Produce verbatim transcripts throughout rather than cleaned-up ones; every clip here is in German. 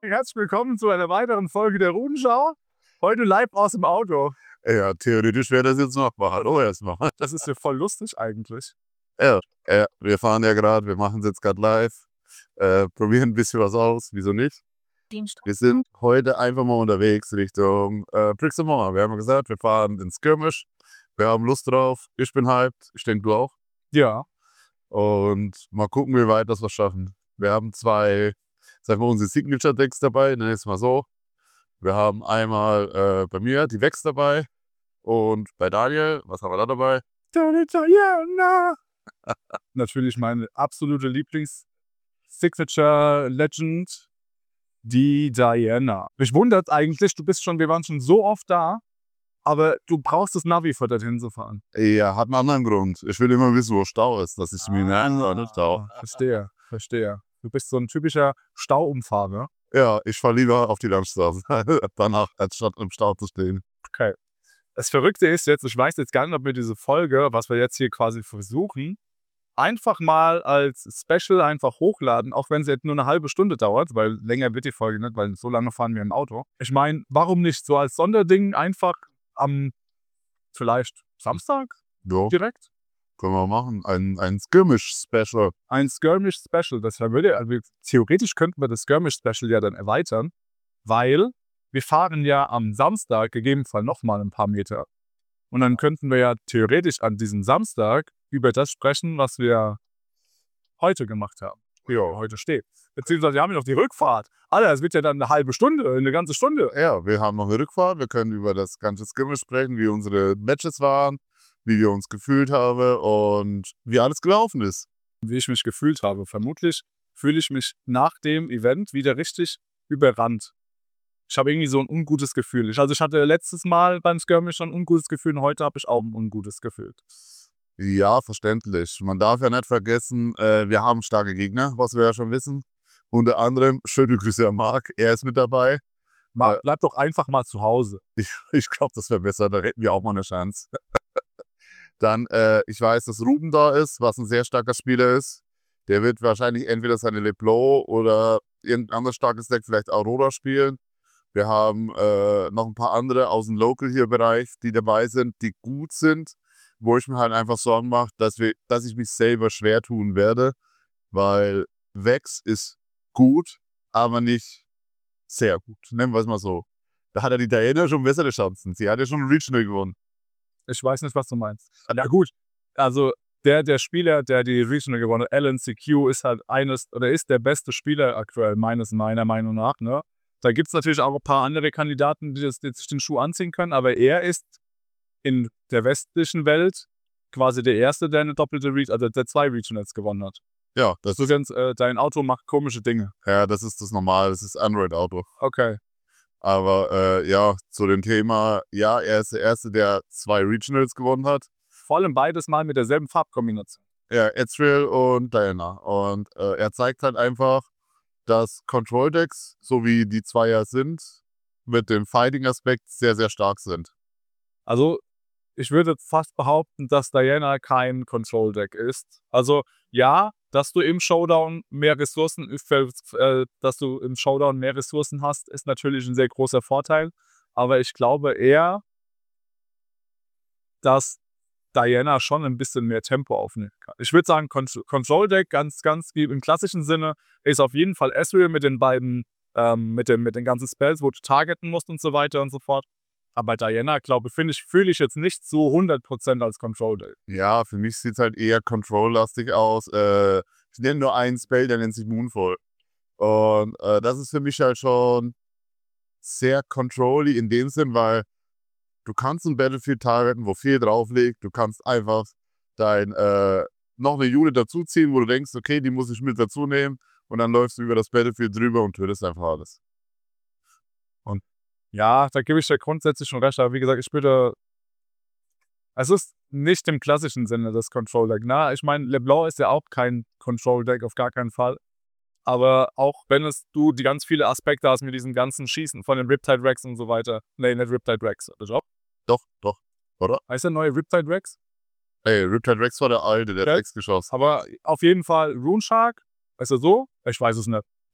herzlich willkommen zu einer weiteren Folge der Runenschau. Heute live aus dem Auto. Ja, theoretisch wäre das jetzt machbar. Hallo erstmal. Das ist ja voll lustig eigentlich. Ja, ja, wir fahren ja gerade, wir machen es jetzt gerade live, äh, probieren ein bisschen was aus, wieso nicht? Wir sind heute einfach mal unterwegs Richtung äh, Brixamont. Wir haben ja gesagt, wir fahren ins Skirmish. Wir haben Lust drauf. Ich bin hyped. Ich denke, du auch. Ja. Und mal gucken, wie weit das wir schaffen. Wir haben zwei, sagen wir, unsere Signature-Decks dabei, nenne ich es mal so. Wir haben einmal äh, bei mir die Vex dabei und bei Daniel, was haben wir da dabei? Diana. Natürlich meine absolute Lieblings-Signature-Legend, die Diana. Mich wundert eigentlich, du bist schon, wir waren schon so oft da, aber du brauchst das Navi, für dorthin zu fahren. Ja, hat einen anderen Grund. Ich will immer wissen, wo Stau ist, dass ich Ah, mir nicht Stau. Verstehe, verstehe. Du bist so ein typischer Stauumfahrer. Ja, ich fahre lieber auf die Landstraße, danach, anstatt im Stau zu stehen. Okay. Das Verrückte ist jetzt, ich weiß jetzt gar nicht, ob wir diese Folge, was wir jetzt hier quasi versuchen, einfach mal als Special einfach hochladen, auch wenn es jetzt nur eine halbe Stunde dauert, weil länger wird die Folge nicht, weil so lange fahren wir im Auto. Ich meine, warum nicht so als Sonderding einfach am vielleicht Samstag Ja, direkt? können wir machen. Ein, ein Skirmish-Special. Ein Skirmish-Special, das würde, also theoretisch könnten wir das Skirmish-Special ja dann erweitern, weil wir fahren ja am Samstag gegebenenfalls nochmal ein paar Meter. Und dann könnten wir ja theoretisch an diesem Samstag über das sprechen, was wir heute gemacht haben. Ja, heute steht. Beziehungsweise wir haben ja noch die Rückfahrt. Alter, es wird ja dann eine halbe Stunde, eine ganze Stunde. Ja, wir haben noch eine Rückfahrt. Wir können über das ganze Skirmish sprechen, wie unsere Matches waren, wie wir uns gefühlt haben und wie alles gelaufen ist. Wie ich mich gefühlt habe. Vermutlich fühle ich mich nach dem Event wieder richtig überrannt. Ich habe irgendwie so ein ungutes Gefühl. Ich, also ich hatte letztes Mal beim Skirmish schon ein ungutes Gefühl und heute habe ich auch ein ungutes Gefühl. Ja, verständlich. Man darf ja nicht vergessen, äh, wir haben starke Gegner, was wir ja schon wissen. Unter anderem, schöne Grüße an Marc, er ist mit dabei. Marc, bleib doch einfach mal zu Hause. Ich, ich glaube, das wäre besser, da hätten wir auch mal eine Chance. Dann, äh, ich weiß, dass Ruben da ist, was ein sehr starker Spieler ist. Der wird wahrscheinlich entweder seine LeBlanc oder irgendein anderes starkes Deck, vielleicht Aurora spielen. Wir haben äh, noch ein paar andere aus dem Local hier Bereich, die dabei sind, die gut sind, wo ich mir halt einfach Sorgen mache, dass, wir, dass ich mich selber schwer tun werde, weil Vex ist gut, aber nicht sehr gut. Nennen wir es mal so. Da hat ja die Diana schon bessere Chancen. Sie hat ja schon ein Regional gewonnen. Ich weiß nicht, was du meinst. Ja gut, also der, der Spieler, der die Regional gewonnen hat, Alan C Q, ist halt eines, oder ist der beste Spieler aktuell, meines, meiner Meinung nach, ne? Da gibt es natürlich auch ein paar andere Kandidaten, die, das, die sich den Schuh anziehen können, aber er ist in der westlichen Welt quasi der Erste, der eine doppelte Regional, also der zwei Regionals gewonnen hat. Ja, das Du ist, kannst, äh, dein Auto macht komische Dinge. ja, das ist das Normale, das ist Android-Auto. Okay. Aber äh, ja, zu dem Thema, ja, er ist der Erste, der zwei Regionals gewonnen hat. Vor allem beides mal mit derselben Farbkombination. Ja, Ezreal und Diana. Und äh, er zeigt halt einfach, dass Control-Decks, so wie die zwei ja sind, mit dem Fighting-Aspekt sehr, sehr stark sind. Also, ich würde fast behaupten, dass Diana kein Control-Deck ist. Also, ja, dass du im Showdown mehr Ressourcen, äh, dass du im Showdown mehr Ressourcen hast, ist natürlich ein sehr großer Vorteil. Aber ich glaube eher, dass Diana schon ein bisschen mehr Tempo aufnehmen kann. Ich würde sagen, Control-Deck, ganz, ganz im klassischen Sinne, ist auf jeden Fall Ezreal mit den beiden, ähm, mit, den, mit den ganzen Spells, wo du targeten musst und so weiter und so fort. Aber Diana, glaube ich, ich, fühle ich jetzt nicht so hundert Prozent als Control-Deck. Ja, für mich sieht es halt eher Control-lastig aus. Äh, ich nenne nur einen Spell, der nennt sich Moonfall. Und äh, das ist für mich halt schon sehr controlly in dem Sinn, weil du kannst ein Battlefield targeten, wo viel drauf liegt. Du kannst einfach dein, äh, noch eine Unit dazuziehen, wo du denkst, okay, die muss ich mit dazu nehmen. Und dann läufst du über das Battlefield drüber und tötest einfach alles. Und ja, da gebe ich dir grundsätzlich schon recht. Aber wie gesagt, ich würde. Es ist nicht im klassischen Sinne das Control-Deck. Na, ich meine, LeBlanc ist ja auch kein Control-Deck, auf gar keinen Fall. Aber auch wenn es du die ganz viele Aspekte hast mit diesem ganzen Schießen von den Riptide Rex und so weiter. Nee, nicht Riptide Rex. Doch? Doch, doch. Oder? Heißt der neue Riptide Rex? Ey, Riptide Rex war der alte, der hat Ja. Rex geschossen. Aber auf jeden Fall Rune Shark, weißt du so? Ich weiß es nicht.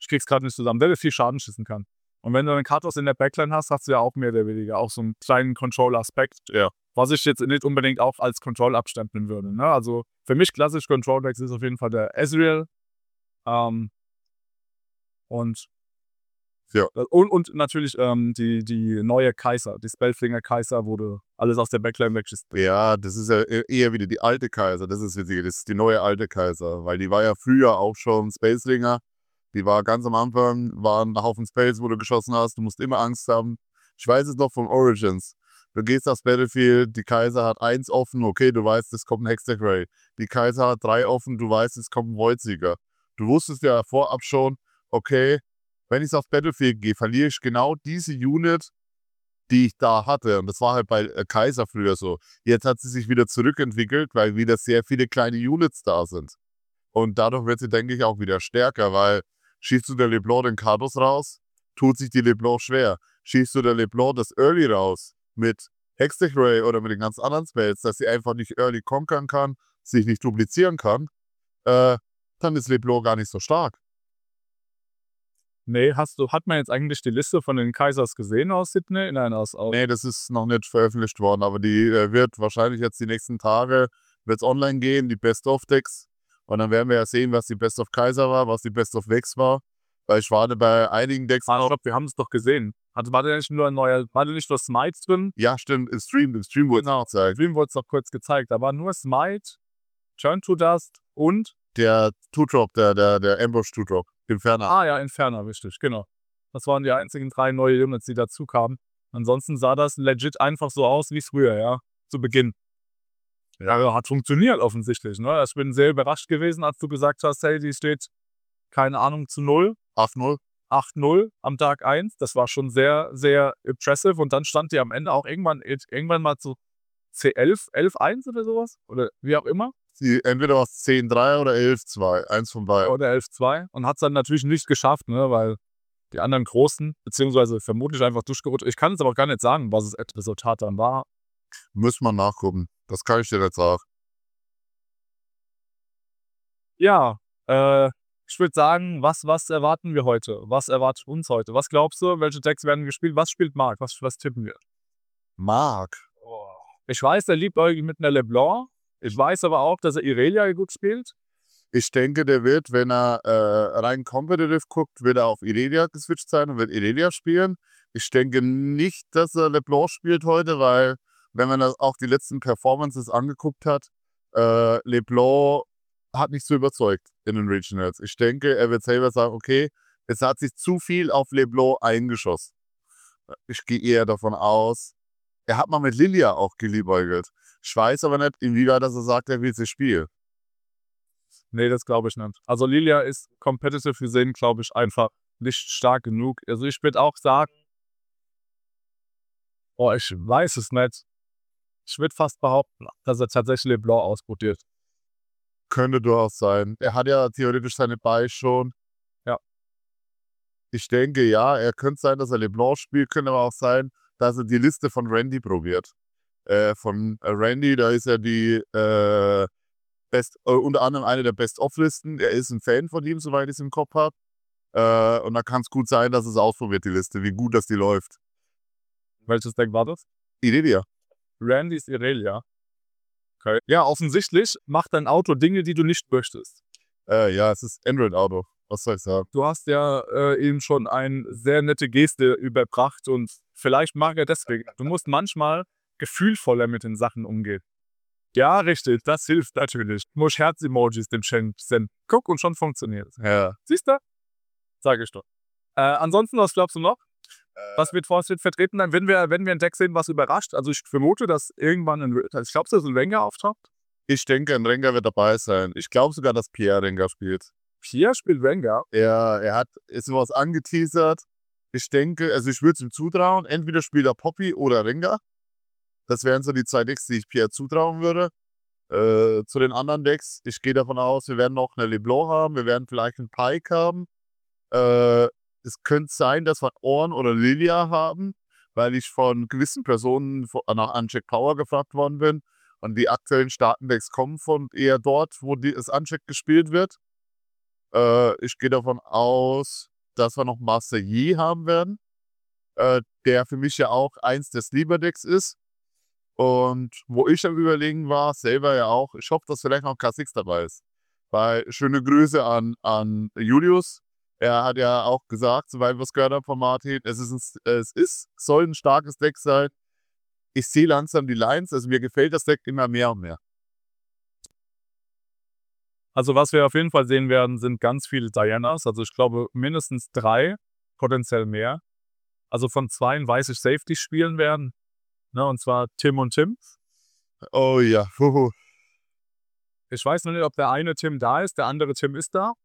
ich krieg's gerade nicht zusammen, der dir viel Schaden schießen kann. Und wenn du einen Karthus in der Backline hast, hast du ja auch mehr oder weniger auch so einen kleinen Control-Aspekt, Ja. was ich jetzt nicht unbedingt auch als Control abstempeln würde. Ne? Also für mich klassisch Control-Decks ist auf jeden Fall der Ezreal. Ähm, und, Ja. und, und natürlich ähm, die, die neue Kaiser, die Spellslinger Kaiser, wo du alles aus der Backline wegschießt. Ja, das ist ja e- eher wieder die alte Kaiser. Das ist witzig. Das ist die neue alte Kaiser. Weil die war ja früher auch schon Spacelinger. Die war ganz am Anfang, war ein Haufen Space, wo du geschossen hast. Du musst immer Angst haben. Ich weiß es noch von Origins. Du gehst aufs Battlefield, die Kaiser hat eins offen, okay, du weißt, es kommt ein Hextech Ray. Die Kaiser hat drei offen, du weißt, es kommt ein Voidsieger. Du wusstest ja vorab schon, okay, wenn ich aufs Battlefield gehe, verliere ich genau diese Unit, die ich da hatte. Und das war halt bei äh, Kaiser früher so. Jetzt hat sie sich wieder zurückentwickelt, weil wieder sehr viele kleine Units da sind. Und dadurch wird sie, denke ich, auch wieder stärker, weil schießt du der LeBlanc den Karthus raus, tut sich die LeBlanc schwer. Schießt du der LeBlanc das Early raus mit Hextech Ray oder mit den ganz anderen Spells, dass sie einfach nicht Early konkern kann, sich nicht duplizieren kann, äh, dann ist LeBlanc gar nicht so stark. Nee, hast du, hat man jetzt eigentlich die Liste von den Kaisers gesehen aus Sydney? Nein, aus, aus Nee, das ist noch nicht veröffentlicht worden, aber die äh, wird wahrscheinlich jetzt die nächsten Tage wird's online gehen, die Best-of-Decks. Und dann werden wir ja sehen, was die Best-of-Kaiser war, was die Best-of-Vex war. Weil ich warte bei einigen Decks Ah, noch. ich glaub, wir haben es doch gesehen. Also war da nicht nur ein neuer, war da nicht nur Smite drin? Ja, stimmt, im Stream, im Stream wurde es Genau. gezeigt. Stream wurde es noch kurz gezeigt. Da war nur Smite, Turn to Dust und, Der Two-Drop, der, der, der Ambush Two-Drop, Inferno. ah ja, Inferno, richtig, genau. Das waren die einzigen drei neue Units, die dazu kamen. Ansonsten sah das legit einfach so aus wie früher, ja, zu Beginn. Ja, hat funktioniert offensichtlich. Ne? Ich bin sehr überrascht gewesen, als du gesagt hast, hey, die steht, keine Ahnung, zu null, acht null. acht null am Tag eins. Das war schon sehr, sehr impressive. Und dann stand die am Ende auch irgendwann, irgendwann mal zu C elf, elf eins oder sowas. Oder wie auch immer. Die, entweder war es zehn drei oder elf zwei. Eins von beiden. Oder elf zwei. Und hat es dann natürlich nicht geschafft, ne? Weil die anderen Großen, beziehungsweise vermutlich einfach durchgerutscht. Ich kann es aber auch gar nicht sagen, was das Resultat dann war. Müssen wir nachgucken. Das kann ich dir nicht sagen. Ja, äh, ich würde sagen, was, was erwarten wir heute? Was erwartet uns heute? Was glaubst du? Welche Decks werden gespielt? Was spielt Marc? Was, was tippen wir? Marc. Oh. Ich weiß, er liebt irgendwie mit einer LeBlanc. Ich weiß aber auch, dass er Irelia gut spielt. Ich denke, der wird, wenn er äh, rein competitive guckt, wird er auf Irelia geswitcht sein und wird Irelia spielen. Ich denke nicht, dass er LeBlanc spielt heute, weil, wenn man das auch die letzten Performances angeguckt hat, äh, LeBlanc hat nicht so überzeugt in den Regionals. Ich denke, er wird selber sagen, okay, es hat sich zu viel auf LeBlanc eingeschossen. Ich gehe eher davon aus, er hat mal mit Lilia auch geliebäugelt. Ich weiß aber nicht, inwieweit dass er sagt, er will sie spielen. Nee, das glaube ich nicht. Also Lilia ist competitive gesehen, glaube ich, einfach nicht stark genug. Also ich würde auch sagen, oh, ich weiß es nicht. Ich würde fast behaupten, dass er tatsächlich LeBlanc ausprobiert. Könnte durchaus sein. Er hat ja theoretisch seine Buy schon. Ja. Ich denke, ja, er könnte sein, dass er LeBlanc spielt, könnte aber auch sein, dass er die Liste von Randy probiert. Äh, von äh, Randy, da ist ja die äh, Best, äh, unter anderem eine der Best-of-Listen. Er ist ein Fan von ihm, soweit ich es im Kopf habe. Äh, und da kann es gut sein, dass es ausprobiert, die Liste, wie gut das die läuft. Welches Deck war das? Irelia. Randy's Irelia. Okay. Ja, offensichtlich macht dein Auto Dinge, die du nicht möchtest. Äh, ja, es ist Android-Auto. Was soll ich sagen? Du hast ja äh, ihm schon eine sehr nette Geste überbracht und vielleicht mag er deswegen. Du musst manchmal gefühlvoller mit den Sachen umgehen. Ja, richtig, das hilft natürlich. Du musst Herz-Emojis dem Chen senden. Guck, und schon funktioniert es. Ja. Siehst du? Sag ich doch. Äh, ansonsten, was glaubst du noch? Was wird Force vertreten sein, wenn wir, wenn wir ein Deck sehen, was überrascht? Also ich vermute, dass irgendwann ein, ich glaube, dass ein Rengar auftaucht. Ich denke, ein Rengar wird dabei sein. Ich glaube sogar, dass Pierre Rengar spielt. Pierre spielt Rengar. Er, er hat ist sowas angeteasert. Ich denke, also ich würde es ihm zutrauen. Entweder spielt er Poppy oder Rengar. Das wären so die zwei Decks, die ich Pierre zutrauen würde. Äh, zu den anderen Decks, ich gehe davon aus, wir werden noch eine LeBlanc haben, wir werden vielleicht einen Pike haben. Äh, es könnte sein, dass wir Ornn oder Lilia haben, weil ich von gewissen Personen nach Uncheck Power gefragt worden bin. Und die aktuellen Startendecks kommen von eher dort, wo die, das Uncheck gespielt wird. Äh, ich gehe davon aus, dass wir noch Master Yi haben werden, äh, der für mich ja auch eins der Sleeper-Decks ist. Und wo ich am Überlegen war, selber ja auch, ich hoffe, dass vielleicht noch K sechs dabei ist. Weil schöne Grüße an, an Julius. Er hat ja auch gesagt, soweit wir es gehört haben von Martin, es ist, ein, es ist, soll ein starkes Deck sein. Ich sehe langsam die Lines, also mir gefällt das Deck immer mehr und mehr. Also was wir auf jeden Fall sehen werden, sind ganz viele Dianas. Also ich glaube mindestens drei, potenziell mehr. Also von zweien weiß ich safe, die spielen werden. Ne, und zwar Tim und Tim. Oh ja, huhu. Ich weiß noch nicht, ob der eine Tim da ist, der andere Tim ist da.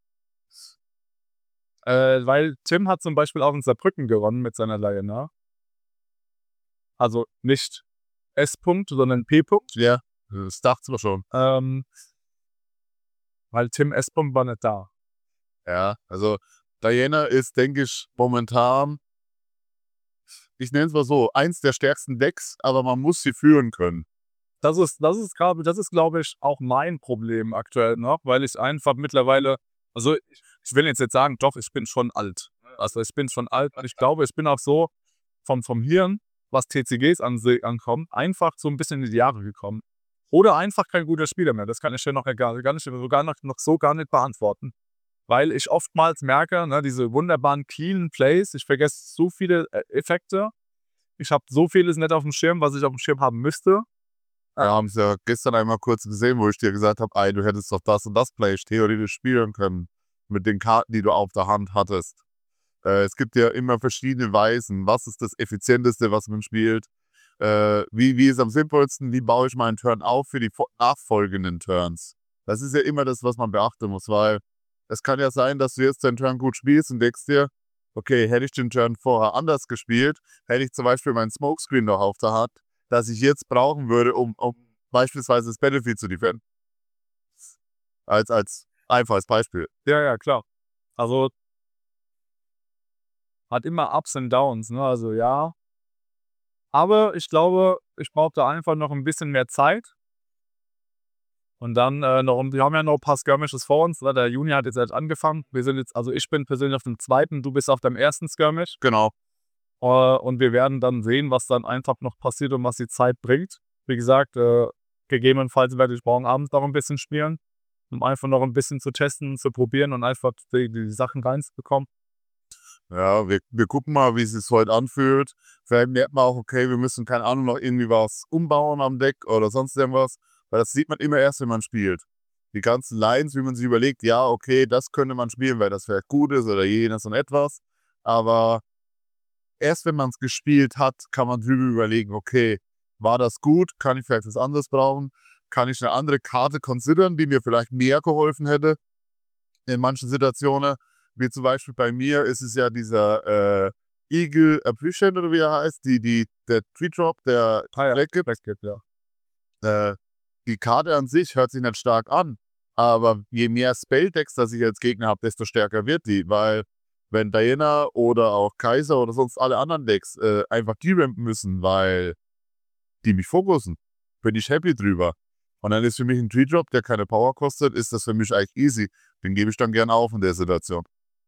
Äh, weil Tim hat zum Beispiel auch in Saarbrücken gewonnen mit seiner Diana. Also nicht S-Punkt, sondern P-Punkt. Ja, das dachten wir schon. Ähm, weil Tim S-Punkt war nicht da. Ja, also Diana ist, denke ich, momentan, ich nenne es mal so, eins der stärksten Decks, aber man muss sie führen können. Das ist, das ist, glaube das ist, glaube ich, auch mein Problem aktuell noch, weil ich einfach mittlerweile, also ich, ich will jetzt nicht sagen, doch, ich bin schon alt. Also ich bin schon alt und ich glaube, ich bin auch so vom, vom Hirn, was T C Gs an, ankommt, einfach so ein bisschen in die Jahre gekommen. Oder einfach kein guter Spieler mehr. Das kann ich dir noch gar, gar nicht, sogar noch, noch so gar nicht beantworten. Weil ich oftmals merke, ne, diese wunderbaren clean Plays, ich vergesse so viele Effekte. Ich habe so vieles nicht auf dem Schirm, was ich auf dem Schirm haben müsste. Wir haben es ja gestern einmal kurz gesehen, wo ich dir gesagt habe, ey, du hättest doch das und das Play theoretisch spielen können. Mit den Karten, die du auf der Hand hattest. Äh, es gibt ja immer verschiedene Weisen. Was ist das Effizienteste, was man spielt? Äh, wie, wie ist am sinnvollsten? Wie baue ich meinen Turn auf für die nachfolgenden Turns? Das ist ja immer das, was man beachten muss, weil es kann ja sein, dass du jetzt deinen Turn gut spielst und denkst dir, okay, hätte ich den Turn vorher anders gespielt, hätte ich zum Beispiel meinen Smokescreen noch auf der Hand, das ich jetzt brauchen würde, um, um beispielsweise das Battlefield zu defenden. Als, als einfaches Beispiel. Ja, ja, klar. Also hat immer Ups und Downs, ne? Also ja. Aber ich glaube, ich brauche da einfach noch ein bisschen mehr Zeit. Und dann äh, noch, wir haben ja noch ein paar Skirmishes vor uns. Ne? Der Juni hat jetzt erst angefangen. Wir sind jetzt, also ich bin persönlich auf dem zweiten, du bist auf dem ersten Skirmish. Genau. Äh, und wir werden dann sehen, was dann einfach noch passiert und was die Zeit bringt. Wie gesagt, äh, gegebenenfalls werde ich morgen Abend noch ein bisschen spielen, um einfach noch ein bisschen zu testen, zu probieren und einfach die, die Sachen reinzubekommen. Ja, wir, wir gucken mal, wie es sich heute anfühlt. Vielleicht merkt man auch, okay, wir müssen, keine Ahnung, noch irgendwie was umbauen am Deck oder sonst irgendwas. Weil das sieht man immer erst, wenn man spielt. Die ganzen Lines, wie man sich überlegt, ja, okay, das könnte man spielen, weil das vielleicht gut ist oder jenes und etwas. Aber erst wenn man es gespielt hat, kann man drüber überlegen, okay, war das gut? Kann ich vielleicht was anderes brauchen? Kann ich eine andere Karte considern, die mir vielleicht mehr geholfen hätte in manchen Situationen? Wie zum Beispiel bei mir ist es ja dieser äh, Eagle Appreciate oder wie er heißt, die, die, der Tree Drop, der Ah ja, Black gibt. Black gibt, ja. Äh, die Karte an sich hört sich nicht stark an, aber je mehr Spelldecks, das ich als Gegner habe, desto stärker wird die, weil wenn Diana oder auch Kaiser oder sonst alle anderen Decks äh, einfach derampen müssen, weil die mich fokussen, bin ich happy drüber. Und dann ist für mich ein Tree Drop, der keine Power kostet, ist das für mich eigentlich easy. Den gebe ich dann gerne auf in der Situation.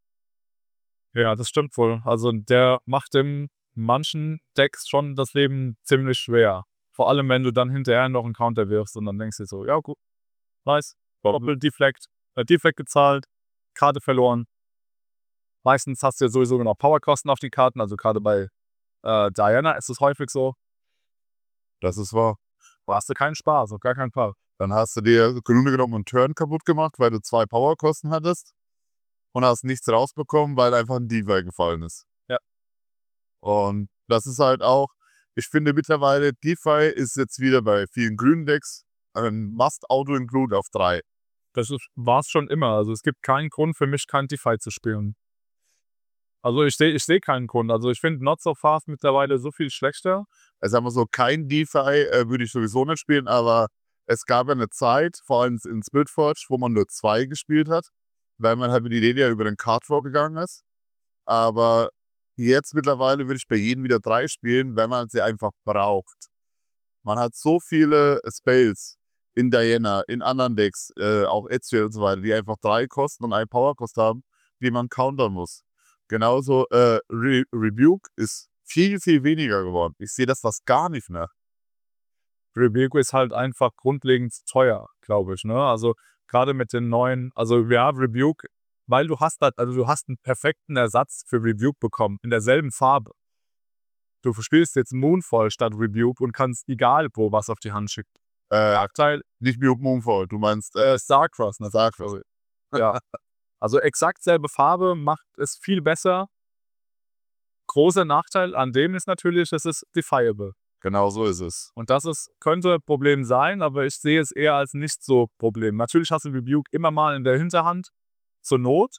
Ja, das stimmt wohl. Also der macht in manchen Decks schon das Leben ziemlich schwer. Vor allem, wenn du dann hinterher noch einen Counter wirfst und dann denkst du so, ja gut, nice, doppelt Deflect, äh, Deflect gezahlt, Karte verloren. Meistens hast du ja sowieso noch Powerkosten auf die Karten, also gerade bei äh, Diana ist es häufig so, Das ist wahr. da hast du keinen Spaß, auf gar keinen Fall. Dann hast du dir im Grunde genommen einen Turn kaputt gemacht, weil du zwei Powerkosten hattest und hast nichts rausbekommen, weil einfach ein Defi gefallen ist. Ja. Und das ist halt auch, ich finde mittlerweile, DeFi ist jetzt wieder bei vielen grünen Decks ein Must-Auto-Include auf drei. Das war es schon immer. Also es gibt keinen Grund für mich, kein DeFi zu spielen. Also ich sehe ich seh keinen Grund. Also ich finde Not So Fast mittlerweile so viel schlechter. Also sagen wir so, kein DeFi äh, würde ich sowieso nicht spielen, aber es gab ja eine Zeit, vor allem in Splitforge, wo man nur zwei gespielt hat, weil man halt mit Irelia über den Card Draw gegangen ist. Aber jetzt mittlerweile würde ich bei jedem wieder drei spielen, wenn man sie einfach braucht. Man hat so viele Spells in Diana, in anderen Decks, äh, auch Ezreal und so weiter, die einfach drei kosten und einen Powerkost haben, die man countern muss. Genauso äh, Re Rebuke ist viel, viel weniger geworden. Ich sehe das fast gar nicht mehr. Rebuke ist halt einfach grundlegend teuer, glaube ich, ne? Also, gerade mit den neuen also, ja, Rebuke, weil du hast halt also, du hast einen perfekten Ersatz für Rebuke bekommen, in derselben Farbe. Du spielst jetzt Moonfall statt Rebuke und kannst egal wo was auf die Hand schicken. Äh, Nachteil, nicht Rebuke Moonfall, du meinst äh, äh, Starcross, ne? Starcross. Ja. Also, exakt selbe Farbe macht es viel besser. Großer Nachteil an dem ist natürlich, es ist defiable. Genau so ist es. Und das ist könnte ein Problem sein, aber ich sehe es eher als nicht so Problem. Natürlich hast du Rebuke immer mal in der Hinterhand, zur Not.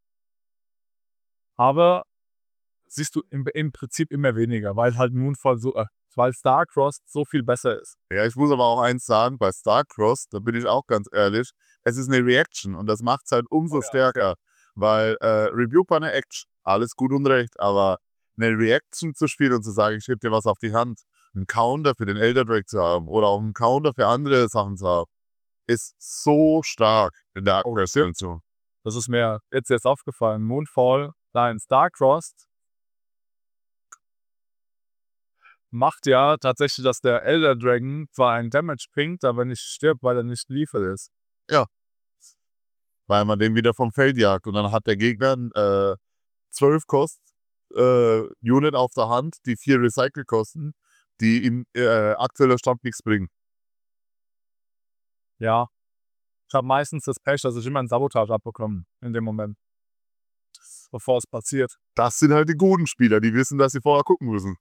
Aber siehst du im im Prinzip immer weniger, weil halt Moonfall so äh, weil Starcross so viel besser ist. Ja, ich muss aber auch eins sagen, bei Starcross, da bin ich auch ganz ehrlich, es ist 'ne Reaction und das macht's halt umso Oh ja, stärker, weil, äh, Rebuke war 'ne Action, alles gut und recht, aber 'ne Reaction zu spielen und zu sagen: „Ich gebe dir was auf die Hand", 'n Counter für den Elder Drake zu haben oder auch 'n Counter für andere Sachen zu haben, ist so stark in der Oh, aktuellen Situation. Das ist mir jetzt erst aufgefallen. Moonfall, nein, Starcross macht ja tatsächlich, dass der Elder Dragon zwar einen Damage bringt, aber nicht stirbt, weil er nicht liefert ist. Weil man den wieder vom Feld jagt und dann hat der Gegner 'n, äh, zwölf Kost äh, Unit auf der Hand, die vier Recycle kosten, die im äh, aktueller Stand nichts bringen. Ja. Ich habe meistens das Pech, dass ich immer 'n Sabotage abbekomme in dem Moment. Bevor es passiert. Das sind halt die guten Spieler, die wissen, dass sie vorher gucken müssen.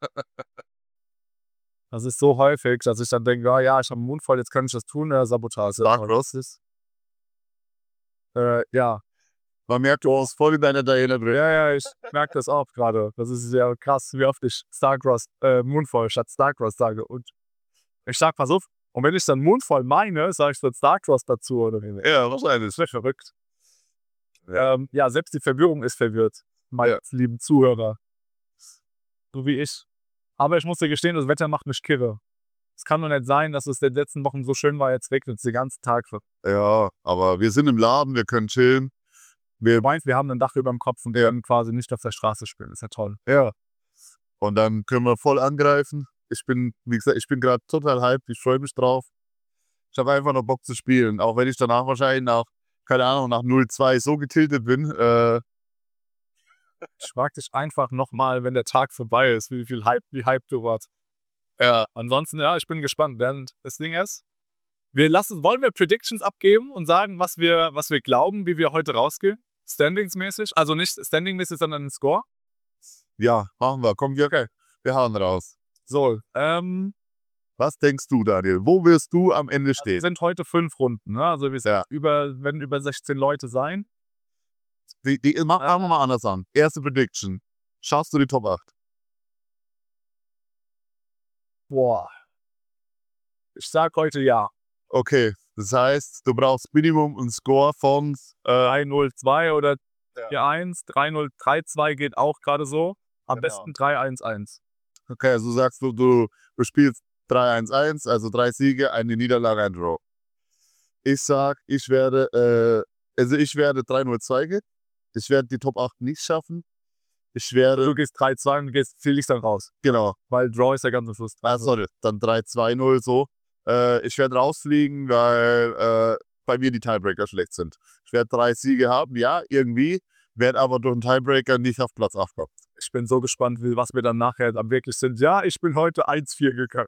Das ist so häufig, dass ich dann denke: „Ah ja, ich habe 'n Moonfall, jetzt kann ich das tun, äh, Sabotage." Starcross ist Äh, ja. Man merkt, du hast voll in deiner Diana drin. Ja, ja, ich merke das auch grade. Das ist ja krass, wie oft ich Starcross äh, Moonfall statt Starcross sage. Und ich sage: „Pass auf." Und wenn ich dann Moonfall meine, sage ich dann Starcross dazu oder wie. Ja, wahrscheinlich. Das wäre verrückt. Ähm, ja, selbst die Verwirrung ist verwirrt, meine Ja. lieben Zuhörer. So wie ich. Aber ich muss dir gestehen, das Wetter macht mich kirre. Es kann doch nicht sein, dass es in den letzten Wochen so schön war, jetzt regnet es den ganzen Tag. Ja, aber wir sind im Laden, wir können chillen. Wir Du meinst, wir haben ein Dach überm Kopf und Ja. können quasi nicht auf der Straße spielen. Ist ja toll. Ja. Und dann können wir voll angreifen. Ich bin, wie gesagt, ich bin gerade total hyped, ich freue mich drauf. Ich habe einfach noch Bock zu spielen, auch wenn ich danach wahrscheinlich nach, keine Ahnung, nach null zwei so getiltet bin. Äh, Ich frage dich einfach nochmal, wenn der Tag vorbei ist, wie viel Hype, wie hyped du warst. ja, Ansonsten, ja, ich bin gespannt. Während das Ding ist, wir lassen, wollen wir Predictions abgeben und sagen, was wir, was wir glauben, wie wir heute rausgehen? Standings-mäßig. Also nicht Standing-mäßig, sondern ein Score. ja, machen wir. Komm, wir, okay. wir hauen raus. So, ähm, Was denkst du, Daniel? Wo wirst du am Ende es stehen? sind heute fünf Runden, ne? Also wir sind Ja. über, werden über sechzehn Leute sein. Die, die, mach, fangen wir mal anders an. Erste Prediction. Schaffst du die Top acht? Boah. Ich sag heute ja. Okay, das heißt, du brauchst Minimum einen Score von Äh, drei null zwei oder Ja. vier eins, drei null drei zwei geht auch gerade so. Am Genau. besten drei eins eins. Okay, also sagst du, du, du spielst drei eins eins, also drei Siege, eine Niederlage, ein Draw. Ich sag, ich werde, äh, also ich werde drei null zwei gehen. Ich werde die Top acht nicht schaffen. Ich werde, Du gehst drei zwei und gehst, fliegst dann raus. genau, Weil Draw ist ja ganz am Schluss. ah, sorry, dann drei zwei null so. Äh, ich werde rausfliegen, weil äh, bei mir die Tiebreaker schlecht sind. Ich werde drei Siege haben, ja, irgendwie, werde aber durch einen Tiebreaker nicht auf Platz acht kommen. Ich bin so gespannt, wie, was wir dann nachher dann wirklich sind. Ja, ich bin heute eins vier gegangen.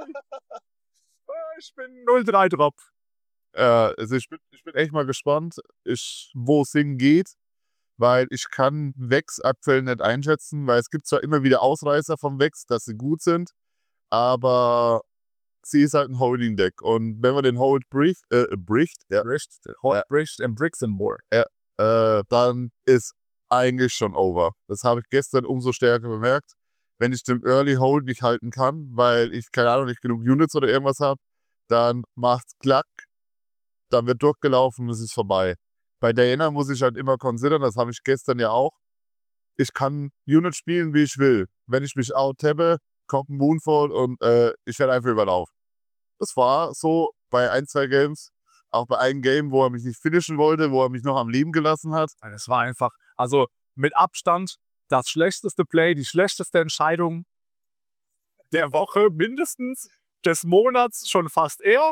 Ich bin null drei Drop. Äh, also ich bin, ich bin echt mal gespannt, ich, wo es hingeht, weil ich kann Vex aktuell nicht einschätzen, weil es gibt zwar immer wieder Ausreißer vom Vex, dass sie gut sind, aber sie ist halt ein Holding-Deck und wenn man den Hold bricht, äh, bricht, ja, Bricht, Ja. Bricht and Bricks and More. äh, dann ist eigentlich schon over. Das habe ich gestern umso stärker bemerkt. Wenn ich den Early Hold nicht halten kann, weil ich, keine Ahnung, nicht genug Units oder irgendwas habe, dann macht's klack, dann wird durchgelaufen und es ist vorbei. Bei Diana muss ich halt immer considern, das habe ich gestern ja auch. Ich kann Unit spielen, wie ich will. Wenn ich mich out-tabbe, kommt ein Moonfall und äh, ich werde einfach überlaufen. Das war so bei ein, zwei Games, auch bei einem Game, wo er mich nicht finishen wollte, wo er mich noch am Leben gelassen hat. Das war einfach, also mit Abstand das schlechteste Play, die schlechteste Entscheidung der Woche, mindestens des Monats, schon fast eher.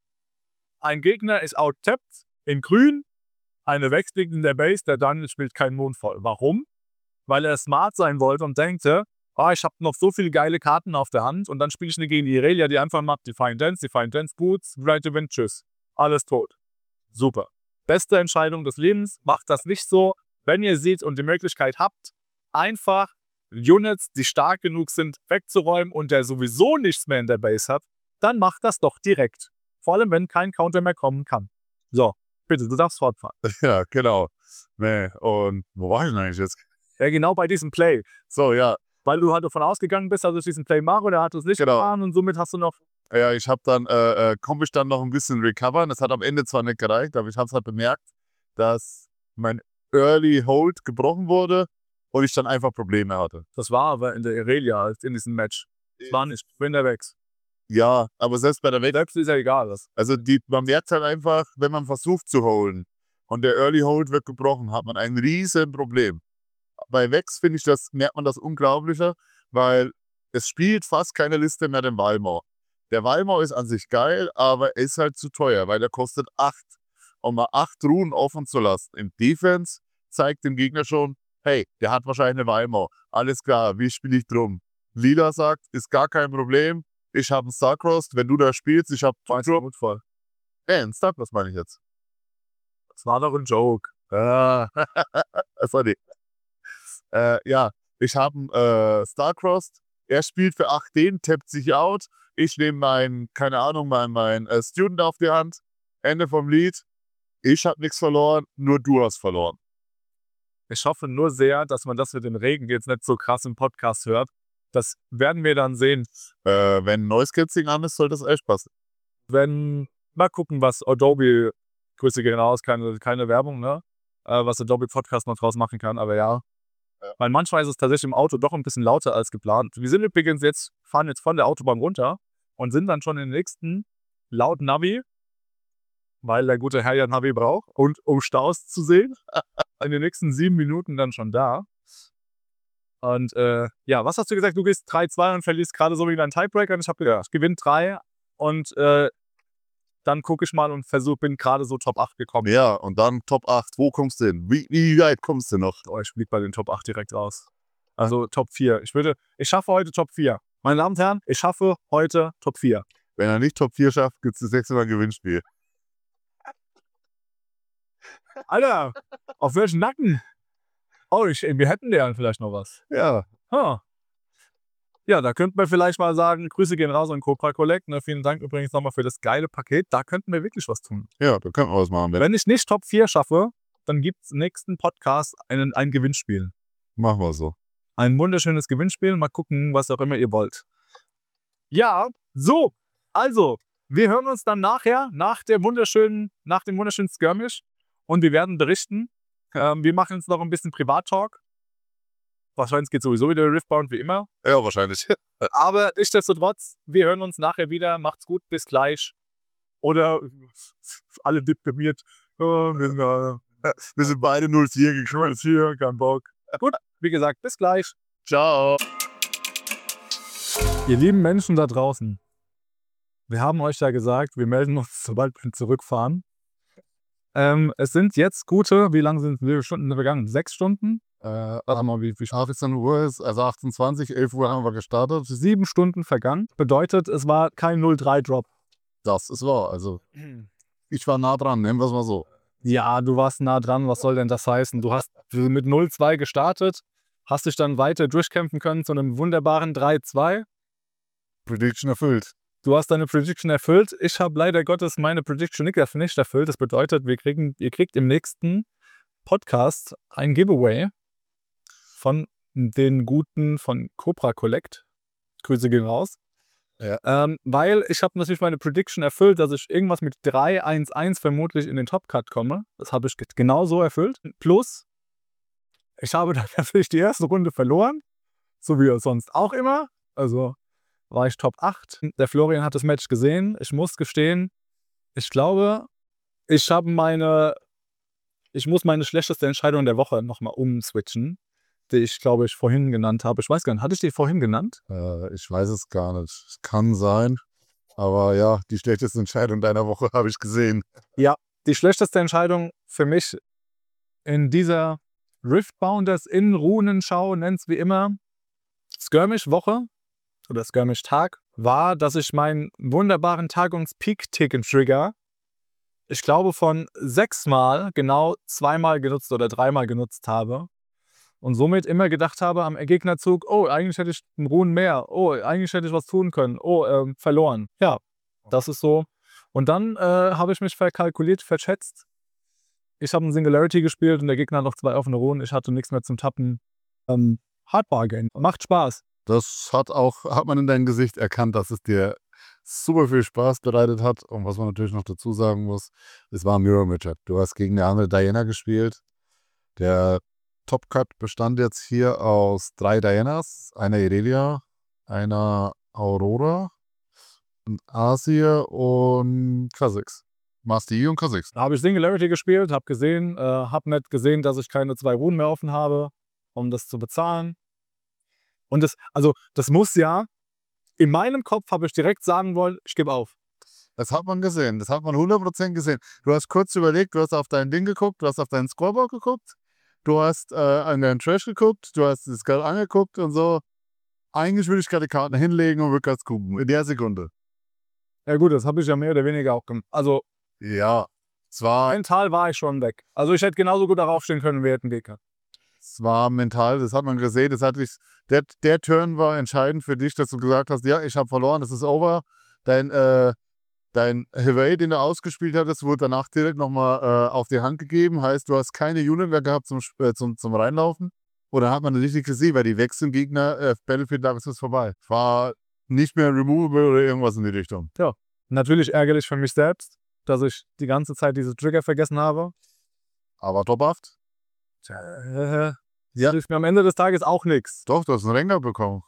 Ein Gegner ist outtappt in grün, eine Wex liegt in der Base, der Daniel spielt keinen Mondvoll. Warum? Weil er smart sein wollte und denkte, oh, ich habe noch so viele geile Karten auf der Hand und dann spiele ich eine gegen die Irelia, die einfach macht Defiant Dance, Defiant Dance, Boots, Right to Win, tschüss. Alles tot. Super. Beste Entscheidung des Lebens, macht das nicht so. Wenn ihr seht und die Möglichkeit habt, einfach Units, die stark genug sind, wegzuräumen und der sowieso nichts mehr in der Base hat, dann macht das doch direkt. Vor allem, wenn kein Counter mehr kommen kann. So, bitte, du darfst fortfahren. Ja, genau. Nee, und wo war ich denn eigentlich jetzt? Ja, genau bei diesem Play. So, ja. Weil du halt davon ausgegangen bist, dass ich diesen Play mache, der hat es nicht Genau. gefahren und somit hast du noch... Ja, ich habe dann, äh, äh, konnte ich dann noch ein bisschen recovern. Das hat am Ende zwar nicht gereicht, aber ich habe es halt bemerkt, dass mein Early Hold gebrochen wurde und ich dann einfach Probleme hatte. Das war aber in der Irelia, in diesem Match. Das war nicht, wenn der Wex. Ja, aber selbst bei der Wex, Wex ist ja egal. Was. also die, man merkt halt einfach, wenn man versucht zu holen und der Early Hold wird gebrochen, hat man ein riesen Problem. Bei Wex finde ich, das merkt man das unglaublicher, weil es spielt fast keine Liste mehr den Walmor. Der Walmor ist an sich geil, aber er ist halt zu teuer, weil er kostet acht. Um mal acht Runen offen zu lassen im Defense zeigt dem Gegner schon, hey, der hat wahrscheinlich eine Walmor. Alles klar, wie spiele ich drum? Lila sagt, ist gar kein Problem. Ich habe einen Starcross, wenn du da spielst, ich habe Two-Drop. voll. Äh, ein Starcross meine ich jetzt. Das war doch ein Joke. Ah, sorry. Äh, ja, ich habe einen äh, Starcross. Er spielt für acht den, tappt sich out. Ich nehme meinen, keine Ahnung, meinen mein, äh, Student auf die Hand. Ende vom Lied. Ich habe nichts verloren, nur du hast verloren. Ich hoffe nur sehr, dass man das mit dem Regen jetzt nicht so krass im Podcast hört. Das werden wir dann sehen. Äh, wenn Noise Cancelling an ist, soll das echt passen. Wenn, mal gucken, was Adobe, Grüße gehen raus, keine, keine Werbung, ne? Äh, was Adobe Podcast noch draus machen kann, aber ja. Ja. Weil manchmal ist es tatsächlich im Auto doch ein bisschen lauter als geplant. Wir sind übrigens jetzt, fahren jetzt von der Autobahn runter und sind dann schon im nächsten laut Navi, weil der gute Herr ja Navi braucht, und um Staus zu sehen, in den nächsten sieben Minuten dann schon da. Und äh, ja, was hast du gesagt? Du gehst drei zwei und verlierst gerade so wie dein Tiebreaker. Und ich habe gedacht, ich gewinne drei und äh, dann gucke ich mal und versuche, bin gerade so Top acht gekommen. Ja, und dann Top acht. Wo kommst du hin? Wie, wie weit kommst du noch? Oh, ich fliege bei den Top acht direkt raus. Also Top vier. Ich würde, ich schaffe heute Top vier. Meine Damen und Herren, ich schaffe heute Top vier. Wenn er nicht Top vier schafft, gibt es das nächste Mal ein Gewinnspiel. Alter, auf welchen Nacken? Oh, ich, wir hätten ja vielleicht noch was. Ja. Huh. Ja, da könnten wir vielleicht mal sagen, Grüße gehen raus an Cobra Collect. Ne? Vielen Dank übrigens nochmal für das geile Paket. Da könnten wir wirklich was tun. Ja, da können wir was machen. Wenn ich nicht Top vier schaffe, dann gibt es im nächsten Podcast einen, ein Gewinnspiel. Machen wir so. Ein wunderschönes Gewinnspiel. Mal gucken, was auch immer ihr wollt. Ja, so. Also, wir hören uns dann nachher, nach, der wunderschönen, nach dem wunderschönen Skirmish. Und wir werden berichten. Ähm, wir machen jetzt noch ein bisschen Privat-Talk. Wahrscheinlich geht sowieso wieder Riftbound wie immer. Ja, wahrscheinlich. Aber nichtsdestotrotz, wir hören uns nachher wieder. Macht's gut, bis gleich. Oder alle deprimiert. Oh, wir, sind, äh, Wir sind beide null vier null vier, kein Bock. Gut, wie gesagt, bis gleich. Ciao. Ihr lieben Menschen da draußen, wir haben euch ja gesagt, wir melden uns, sobald wir zurückfahren. Ähm, es sind jetzt gute, wie lange sind wie viele Stunden vergangen? Sechs Stunden? Äh, warte mal, wie viel achtzehn Uhr ist, also achtundzwanzig, elf Uhr haben wir gestartet. Sieben Stunden vergangen. Bedeutet, es war kein null drei Drop. Das ist wahr, also ich war nah dran, nehmen wir es mal so. Ja, du warst nah dran, was soll denn das heißen? Du hast mit null zwei gestartet, hast dich dann weiter durchkämpfen können zu einem wunderbaren drei zwei. Prediction erfüllt. Du hast deine Prediction erfüllt. Ich habe leider Gottes meine Prediction nicht erfüllt. Das bedeutet, wir kriegen, ihr kriegt im nächsten Podcast ein Giveaway von den Guten von Cobra Collect. Grüße gehen raus. Ja. Ähm, weil ich habe natürlich meine Prediction erfüllt, dass ich irgendwas mit drei eins eins vermutlich in den Top-Cut komme. Das habe ich genauso erfüllt. Plus, ich habe dann natürlich die erste Runde verloren. So wie sonst auch immer. Also war ich Top acht. Der Florian hat das Match gesehen. Ich muss gestehen, ich glaube, ich habe meine Ich muss meine schlechteste Entscheidung der Woche nochmal umswitchen, die ich, glaube ich, vorhin genannt habe. Ich weiß gar nicht, hatte ich die vorhin genannt? Äh, ich weiß es gar nicht. Es kann sein. Aber ja, die schlechteste Entscheidung deiner Woche habe ich gesehen. Ja, die schlechteste Entscheidung für mich in dieser Riftbounders in Runenschau, nennt's wie immer, Skirmish-Woche oder Skirmish-Tag, war, dass ich meinen wunderbaren Tagungs-Peak-Ticket-Trigger, ich glaube, von sechsmal genau zweimal genutzt oder dreimal genutzt habe. Und somit immer gedacht habe am Gegnerzug, oh, eigentlich hätte ich einen Runen mehr. Oh, eigentlich hätte ich was tun können. Oh, ähm, verloren. Ja, das ist so. Und dann äh, habe ich mich verkalkuliert, verschätzt. Ich habe einen Singularity gespielt und der Gegner hat noch zwei offene Runen. Ich hatte nichts mehr zum Tappen. Ähm, Hard Bargain. Macht Spaß. Das hat auch, hat man in deinem Gesicht erkannt, dass es dir super viel Spaß bereitet hat. Und was man natürlich noch dazu sagen muss, es war ein Mirror Matchup. Du hast gegen eine andere Diana gespielt. Der Top Cut bestand jetzt hier aus drei Dianas, einer Irelia, einer Aurora, Asia und Kha'Zix. Master Yi und Kha'Zix. Da habe ich Singularity gespielt, habe gesehen, äh, habe nicht gesehen, dass ich keine zwei Runen mehr offen habe, um das zu bezahlen. Und das, also das muss ja, in meinem Kopf habe ich direkt sagen wollen, ich gebe auf. Das hat man gesehen, das hat man hundert Prozent gesehen. Du hast kurz überlegt, du hast auf dein Ding geguckt, du hast auf dein Scoreboard geguckt, du hast äh, an deinen Trash geguckt, du hast das gerade angeguckt und so. Eigentlich würde ich gerade die Karten hinlegen und rückwärts gucken, in der Sekunde. Ja gut, das habe ich ja mehr oder weniger auch gemacht. Also Ja, es war, mental war ich schon weg. Also ich hätte genauso gut darauf stehen können, wir hätten Gegner. es war mental, das hat man gesehen. Das hat dich, der, der Turn war entscheidend für dich, dass du gesagt hast, ja, ich habe verloren, das ist over. Dein, äh, dein Hevay, den du ausgespielt hattest, wurde danach direkt nochmal äh, auf die Hand gegeben. Heißt, du hast keine Unit mehr gehabt zum, äh, zum, zum Reinlaufen. Oder hat man richtig gesehen, weil die wechseln Gegner, äh, Battlefield, da ist es vorbei. War nicht mehr removable oder irgendwas in die Richtung. Ja, natürlich ärgerlich für mich selbst, dass ich die ganze Zeit diese Trigger vergessen habe. Aber Top acht? Äh, Ja. hilft mir am Ende des Tages auch nichts. Doch, du hast einen Rengar bekommen.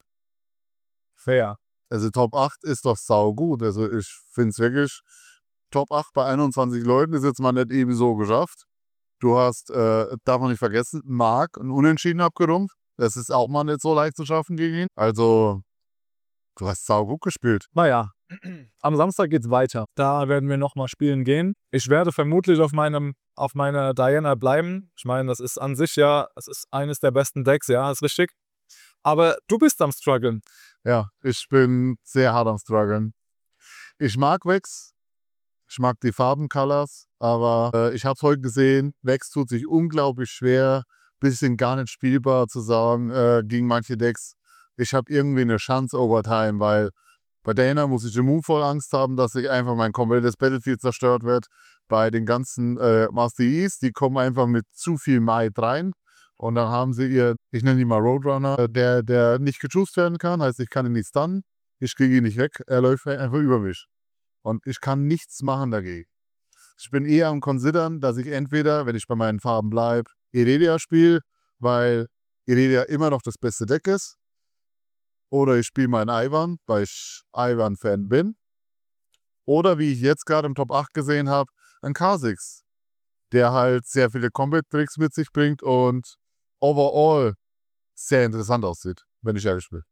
Fair. Also Top acht ist doch sau gut. Also ich finde es wirklich, Top acht bei einundzwanzig Leuten ist jetzt mal nicht eben so geschafft. Du hast, äh, darf man nicht vergessen, Mark ein Unentschieden abgerungen. Das ist auch mal nicht so leicht zu schaffen gegen ihn. Also, du hast sau gut gespielt. Naja, am Samstag geht's weiter. Da werden wir nochmal spielen gehen. Ich werde vermutlich auf meinem, auf meiner Diana bleiben. Ich meine, das ist an sich ja, es ist eines der besten Decks, ja, ist richtig. Aber du bist am struggeln. Ja, ich bin sehr hart am struggeln. Ich mag Vex. Ich mag die Farben-Colors, aber äh, ich habe es heute gesehen, Vex tut sich unglaublich schwer, bisschen gar nicht spielbar zu sagen äh, gegen manche Decks. Ich habe irgendwie eine Chance Overtime, weil bei Diana muss ich immun voll Angst haben, dass ich einfach mein komplettes Battlefield zerstört wird. Bei den ganzen äh, Master Yis, die kommen einfach mit zu viel Might rein. Und dann haben sie ihr, ich nenne ihn mal Roadrunner, der, der nicht gechoost werden kann, heißt, ich kann ihn nicht stunnen, ich kriege ihn nicht weg, er läuft einfach über mich. Und ich kann nichts machen dagegen. Ich bin eher am Considern, dass ich entweder, wenn ich bei meinen Farben bleibe, Irelia spiele, weil Irelia immer noch das beste Deck ist. Oder ich spiele meinen Ivern, weil ich Ivern-Fan bin. Oder wie ich jetzt gerade im Top acht gesehen habe, ein Kha'Zix, der halt sehr viele Combat-Tricks mit sich bringt und overall sehr interessant aussieht, wenn ich ehrlich bin.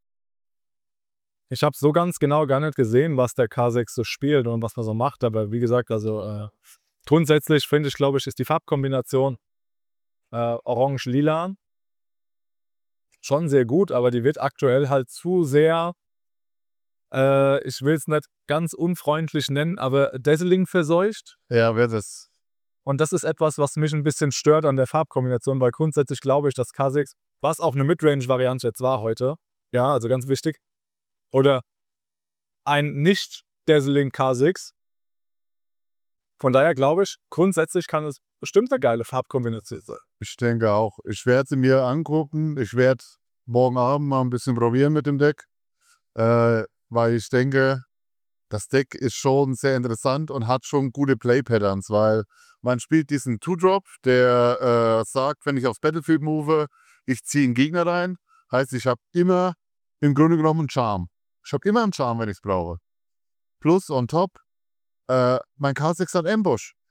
Ich habe so ganz genau gar nicht gesehen, was der Kha'Zix so spielt und was man so macht. Aber wie gesagt, also äh, grundsätzlich finde ich, glaube ich, ist die Farbkombination äh, orange-lila schon sehr gut, aber die wird aktuell halt zu sehr, äh, ich will es nicht ganz unfreundlich nennen, aber Dazzling verseucht. Ja, wer das? Und das ist etwas, was mich ein bisschen stört an der Farbkombination, weil grundsätzlich glaube ich, dass Kha'Zix, was auch eine Midrange-Variante jetzt war heute, ja, also ganz wichtig, oder ein nicht-Dazzling Kha'Zix. Von daher glaube ich, grundsätzlich kann es bestimmt eine geile Farbkombination sein. Ich denke auch. Ich werde sie mir angucken. Ich werde morgen Abend mal ein bisschen probieren mit dem Deck. Äh, weil ich denke, das Deck ist schon sehr interessant und hat schon gute Play-Patterns, weil man spielt diesen Two-Drop, der äh, sagt, wenn ich aufs Battlefield move, ich ziehe einen Gegner rein. Heißt, ich habe immer im Grunde genommen einen Charm. Ich habe immer einen Charm, wenn ich es brauche. Plus on top, äh, mein Kha'Zix hat Ambush.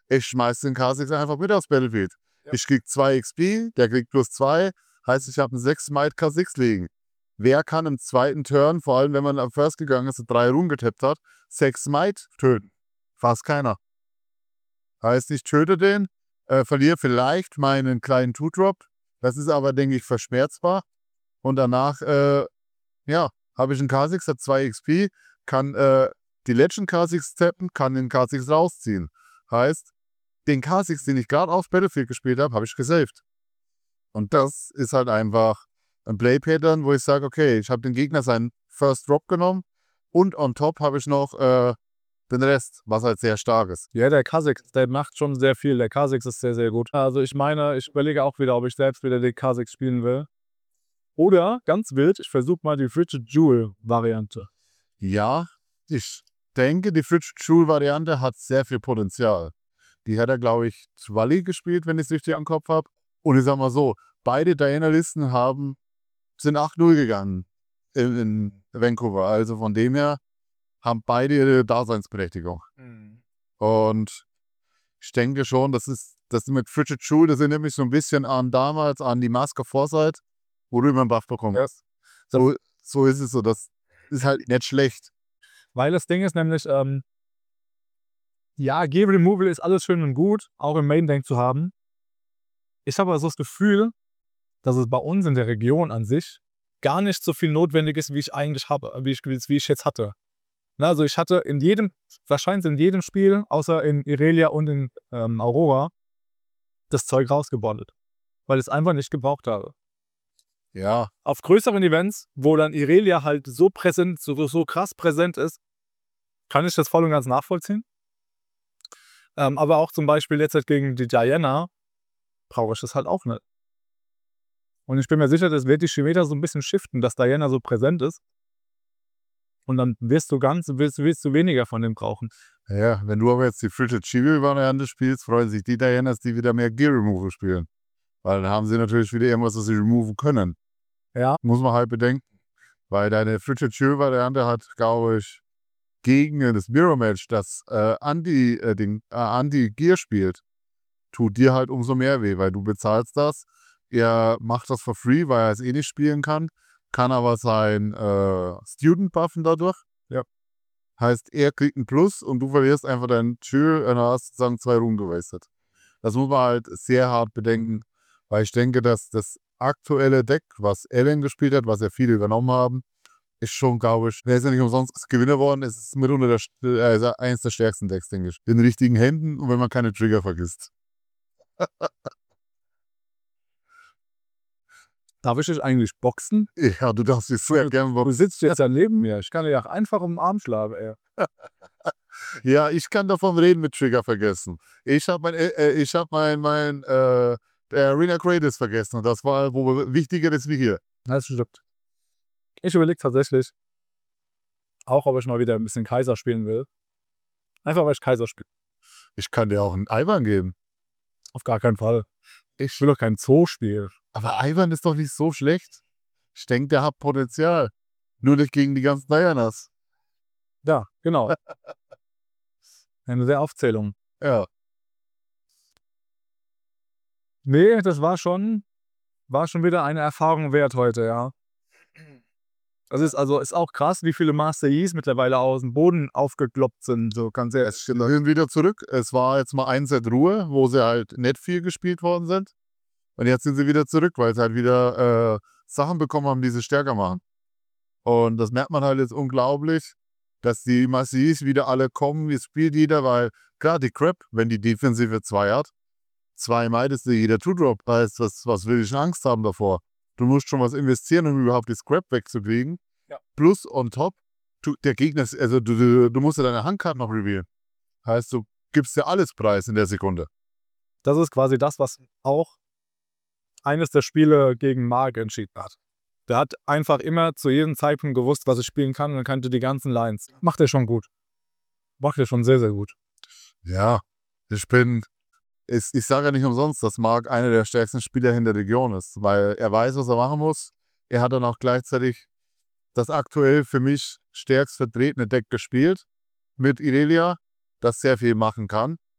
ich schmeiß den Kha'Zix einfach mit aufs Battlefield. Ja. Ich krieg zwei X P, der kriegt plus zwei, heißt, ich habe einen sechs Smite Kha'Zix liegen. Wer kann im zweiten Turn, vor allem wenn man am First gegangen ist und drei Runen getappt hat, sechs Smite töten? Fast keiner. Heißt, ich töte den, äh, verliere vielleicht meinen kleinen Two-Drop. Das ist aber, denke ich, verschmerzbar. Und danach, äh, ja, habe ich einen Kha'Zix, hat zwei X P, kann äh, die Legend Kha'Zix tappen, kann den Kha'Zix rausziehen. Heißt, den Kha'Zix, den ich gerade auf Battlefield gespielt habe, habe ich gesaved. Und das ist halt einfach ein Play-Pattern, wo ich sage, okay, ich habe den Gegner seinen First Drop genommen und on top habe ich noch äh, den Rest, was halt sehr stark ist. Ja, der Kha'Zix, der macht schon sehr viel. Der Kha'Zix ist sehr, sehr gut. Also ich meine, ich überlege auch wieder, ob ich selbst wieder den Kha'Zix spielen will. Oder, ganz wild, ich versuche mal die Frigid Jewel-Variante. Ja, ich denke, die Frigid Jewel-Variante hat sehr viel Potenzial. Die hat er, glaube ich, Zwali gespielt, wenn ich es richtig am Kopf habe. Und ich sag mal so, beide Diana-Listen haben, sind acht null gegangen in, in Vancouver. Also von dem her haben beide ihre Daseinsberechtigung. Mhm. Und ich denke schon, das ist das mit Frigid Jewel, das erinnert mich so ein bisschen an damals, an die Mask of Foresight, wo du immer einen Buff bekommst. Ja. So, so ist es so. Das ist halt nicht schlecht. Weil das Ding ist nämlich, ähm, ja, Gear Removal ist alles schön und gut, auch im Main Tank zu haben. Ich habe aber so das Gefühl, dass es bei uns in der Region an sich gar nicht so viel notwendig ist, wie ich eigentlich habe, wie ich, wie ich jetzt hatte. Na, also ich hatte in jedem, wahrscheinlich in jedem Spiel, außer in Irelia und in ähm, Aurora, das Zeug rausgebondet. Weil ich es einfach nicht gebraucht habe. Ja, Auf größeren Events, wo dann Irelia halt so präsent, so, so krass präsent ist, kann ich das voll und ganz nachvollziehen. Ähm, aber auch zum Beispiel jetzt halt gegen die Diana brauche ich das halt auch nicht. Und ich bin mir sicher, das wird die Chimeter so ein bisschen shiften, dass Diana so präsent ist. Und dann wirst du ganz, willst, willst du weniger von dem brauchen. ja, wenn du aber jetzt die Frigid Jewel-Variante spielst, freuen sich die Dianas, die wieder mehr Gear Removal spielen. Weil dann haben sie natürlich wieder irgendwas, was sie removen können. Ja. Muss man halt bedenken. Weil deine Frigid Jewel-Variante hat, glaube ich, gegen das Mirror-Match, das äh, Anti, äh, den, äh, Anti-Gear spielt, tut dir halt umso mehr weh, weil du bezahlst das. Er macht das for free, weil er es eh nicht spielen kann, kann aber sein äh, Student buffen dadurch. Ja. Heißt, er kriegt einen Plus und du verlierst einfach deinen Chill und hast sozusagen zwei Runden gewastet. Das muss man halt sehr hart bedenken, weil ich denke, dass das aktuelle Deck, was Ellen gespielt hat, was ja viele übernommen haben, ist schon, glaube ich, der ist ja nicht umsonst Gewinner geworden, es ist mitunter der, äh, eines der stärksten Decks, denke ich. In richtigen Händen und wenn man keine Trigger vergisst. Darf ich dich eigentlich boxen? Ja, du darfst dich sehr gerne Du sitzt jetzt ja neben mir. Ich kann dir ja einfach um den Arm schlagen, ey. Ja, ich kann davon reden mit Trigger vergessen. Ich habe mein, äh, ich hab mein, mein, äh, der Arena Kratos vergessen. Und das war, wo wichtiger ist wie hier. Das stimmt. Ich überlege tatsächlich auch, ob ich mal wieder ein bisschen Kaiser spielen will. Einfach, weil ich Kaiser spiele. Ich kann dir auch einen Ivan geben. Auf gar keinen Fall. Ich will doch kein Zoo-Spiel. Aber Ivan ist doch nicht so schlecht. Ich denke, der hat Potenzial. Nur nicht gegen die ganzen Dianas. Ja, genau. Eine der Aufzählungen. Ja. Nee, das war schon, war schon wieder eine Erfahrung wert heute, ja. Das ist also ist auch krass, wie viele Master Yis mittlerweile aus dem Boden aufgekloppt sind. So ganz ehrlich. Es sind wieder zurück. Es war jetzt mal ein Set Ruhe, wo sie halt nicht viel gespielt worden sind. Und jetzt sind sie wieder zurück, weil sie halt wieder äh, Sachen bekommen haben, die sie stärker machen. Und das merkt man halt jetzt unglaublich, dass die Master Yis wieder alle kommen, wie spielt jeder, weil klar, die Crap, wenn die Defensive zwei hat, zwei meidest du jeder Two-Drop. Heißt, was, was will ich denn Angst haben davor? Du musst schon was investieren, um überhaupt die Scrap wegzukriegen. Ja. Plus on top, du, der Gegner, ist, also du, du, du musst ja deine Handkarte noch revealen. Heißt, du gibst dir alles preis in der Sekunde. Das ist quasi das, was auch eines der Spiele gegen Mark entschieden hat. Der hat einfach immer zu jedem Zeitpunkt gewusst, was ich spielen kann und kannte die ganzen Lines. Macht er schon gut. Macht er schon sehr, sehr gut. Ja, ich bin, ich, ich sage ja nicht umsonst, dass Mark einer der stärksten Spieler in der Region ist, weil er weiß, was er machen muss. Er hat dann auch gleichzeitig das aktuell für mich stärkst vertretene Deck gespielt mit Irelia, das sehr viel machen kann.